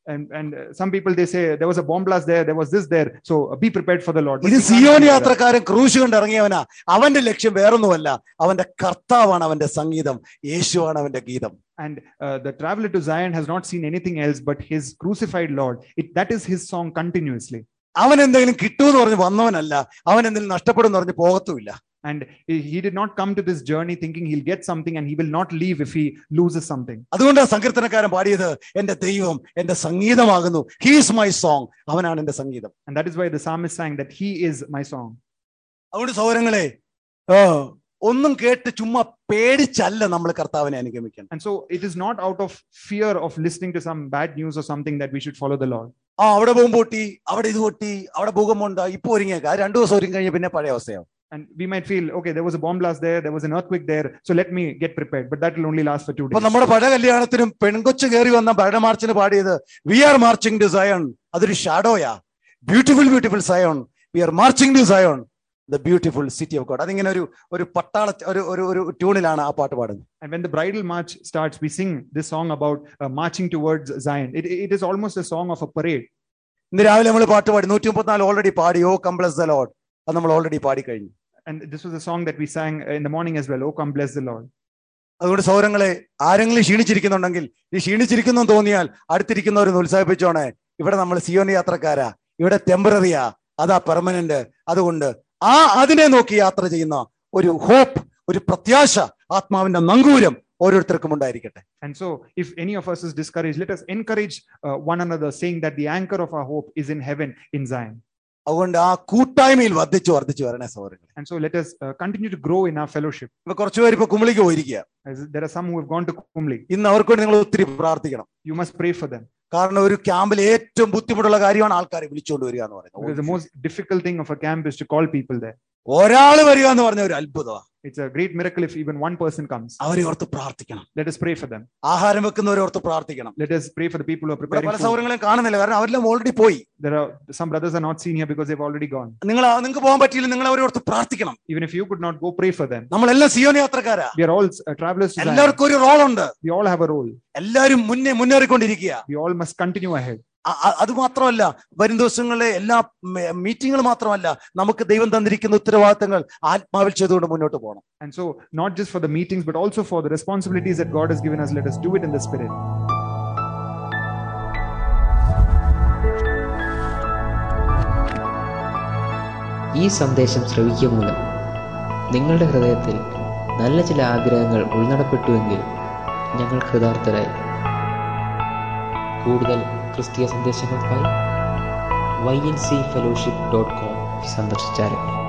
And and uh, some people they say there was a bomb blast there, there was this there, so uh, be prepared for the Lord. But ഇത് we can't Zion do that. യാത്രക്കാരൻ ക്രൂശ് കൊണ്ട് ഇറങ്ങിയവനാ. അവന്റെ ലക്ഷ്യം വേറൊന്നുമല്ല, അവന്റെ കർത്താവാണ് അവന്റെ സംഗീതം, യേശുവാണ് അവന്റെ ഗീതം. And uh, the traveler to Zion has not seen anything else but his crucified Lord. It, that is his song continuously. അവൻ എന്തെങ്കിലും കിട്ടുമെന്ന് പറഞ്ഞ് വന്നവനല്ല, അവൻ എന്തെങ്കിലും നഷ്ടപ്പെടും എന്ന് പറഞ്ഞ് പോകത്തുമില്ല. And he did not come to this journey thinking he'll get something and he will not leave if he loses something. അതുകൊണ്ടാണ് സങ്കീർത്തനക്കാരൻ പാടിയത്, എന്റെ ദൈവം എന്റെ സംഗീതമാകുന്നു, he is my song, അവനാണ് എന്റെ സംഗീതം. And that is why the psalmist sang that he is my song. അതുകൊണ്ട് സഹോദരങ്ങളെ, ഒന്നും കേട്ട് ചുമ്മാ പേടിച്ചല്ല നമ്മൾ കർത്താവിനെ അനുഗമിക്കണം. And so it is not out of fear of listening to some bad news or something that we should follow the Lord. ആ അവിടെ bomb പൊട്ടി, അവിടെ ഇത് പൊട്ടി, അവിടെ ഭൂകമ്പം ഉണ്ടായി, ഇപ്പൊ ഒരുങ്ങിയേക്കാം, രണ്ടു ദിവസം ഒരുങ്ങി കഴിഞ്ഞ പിന്നെ പഴയ അവസ്ഥയാവും. And we might feel, okay, there was a bomb blast there, there was an earthquake there, so let me get prepared. But that will only last for two days. അപ്പൊ നമ്മുടെ പഴയ കല്യാണത്തിനും പെൺകൊച്ചു കയറി വന്ന പഴയ മാർച്ചിന് പാടിയത് we are marching to Zion, അതൊരു ഷാഡോയാ. Beautiful beautiful Zion, we are marching to Zion, the beautiful city of God. അതിങ്ങനെ ഒരു ഒരു പട്ടാള ഒരു ഒരു ഒരു ട്യൂണിലാണ് ആ പാട്ട് പാടുന്നത്. And when the bridal march starts, we sing this song about uh, marching towards Zion. It, it is almost a song of a parade. ഇന്ന് രാവിലെ നമ്മൾ പാട്ട് പാടി, നൂറ്റി മുപ്പത്തിനാല് ഓൾറെഡി പാടി, oh come bless the Lord, അത് നമ്മൾ ഓൾറെഡി പാടി കഴിഞ്ഞു. And this was a song that we sang in the morning as well, oh come bless the Lord. അതുകൊണ്ട് സഹോദരങ്ങളെ, ആരെങ്കിലും ക്ഷീണിച്ചിരിക്കുന്നുണ്ടെങ്കിൽ, ഈ ക്ഷീണിച്ചിരിക്കുന്നു തോന്നിയാൽ അടുത്തിരിക്കുന്നവരൊന്ന് ഉത്സാഹിപ്പിച്ചോണേ, ഇവിടെ നമ്മൾ സിയോൻ യാത്രക്കാരാ, ഇവിടെ ടെമ്പററിയാ, അതാ പെർമനന്റ്. അതുകൊണ്ട് ആ അതിനെ നോക്കി യാത്ര ചെയ്യുന്ന ഒരു ഹോപ്പ്, ഒരു പ്രത്യാശ, ആത്മാവിന്റെ നങ്കൂരം ഓരോരുത്തർക്കും ഉണ്ടായിരിക്കട്ടെ. And so if any of us is discouraged, let us encourage uh, one another, saying that the anchor of our hope is in heaven, in Zion. അതുകൊണ്ട് ആ കൂട്ടായ്മയിൽ വർദ്ധിച്ചു വർദ്ധിച്ചു വരണേ സഹോദരങ്ങളെ. And so let us uh, continue to grow in our fellowship. ഇപ്പൊ കുറച്ചുപേർ ഇപ്പൊ കുമളിക്ക് പോയിരിക്കുക. There are some who have gone to Kumli. ഇന്ന് അവർക്ക് വേണ്ടി നിങ്ങൾ ഒത്തിരി പ്രാർത്ഥിക്കണം. You must pray for them. കാരണം ഒരു ക്യാമ്പിൽ ഏറ്റവും ബുദ്ധിമുട്ടുള്ള കാര്യമാണ് ആൾക്കാരെ വിളിച്ചുകൊണ്ട് വരിക എന്ന് പറയുന്നത്. The most difficult thing of a camp is to call people there. ഒരാൾ വരിക എന്ന് പറഞ്ഞ ഒരു അത്ഭുതമാണ്. It's a great miracle if even one person comes. അവരെ ഓർത്ത് പ്രാർത്ഥിക്കണം. Let us pray for them. ആഹാരം വെക്കുന്നവരെ ഓർത്ത് പ്രാർത്ഥിക്കണം. Let us pray for the people who are preparing പല food. സൗകര്യങ്ങളും കാണുന്നില്ല, കാരണം അവരെല്ലാം ഓൾറെഡി പോയി. There are some brothers are not seen here because they've already gone. നിങ്ങൾ നിങ്ങൾക്ക് പോകാൻ പറ്റിയില്ല, നിങ്ങൾ അവരെ ഓർത്ത് പ്രാർത്ഥിക്കണം. Even if you could not go, pray for them. നമ്മളെല്ലാം Zion യാത്രക്കാരാ. We are all uh, travelers to Zion. എല്ലാവർക്കും ഒരു റോൾ ഉണ്ട്. We all have a role. എല്ലാവരും മുന്നേ മുന്നേറിക്കൊണ്ടിരിക്കുക. We all must continue ahead. അത് മാത്രമല്ല, വരും ദിവസങ്ങളിലെ എല്ലാ മീറ്റിങ്ങുകൾ മാത്രമല്ല, നമുക്ക് ദൈവം തന്നിരിക്കുന്ന ഉത്തരവാദിത്തങ്ങൾ ആത്മാവിൽ ചെയ്തുകൊണ്ട് മുന്നോട്ട് പോകണം. And so not just for the meetings but also for the responsibilities that God has given us, let us do it in the spirit. ഈ സന്ദേശം ശ്രവിക്കുക മൂലം നിങ്ങളുടെ ഹൃദയത്തിൽ നല്ല ചില ആഗ്രഹങ്ങൾ ഉൾനടപ്പെട്ടുവെങ്കിൽ ഞങ്ങൾ കൃതാർത്ഥരായി. കൂടുതൽ ക്രിസ്തീയ സന്ദേശങ്ങൾക്കായി Y N C fellowship dot com സന്ദർശിച്ചാലും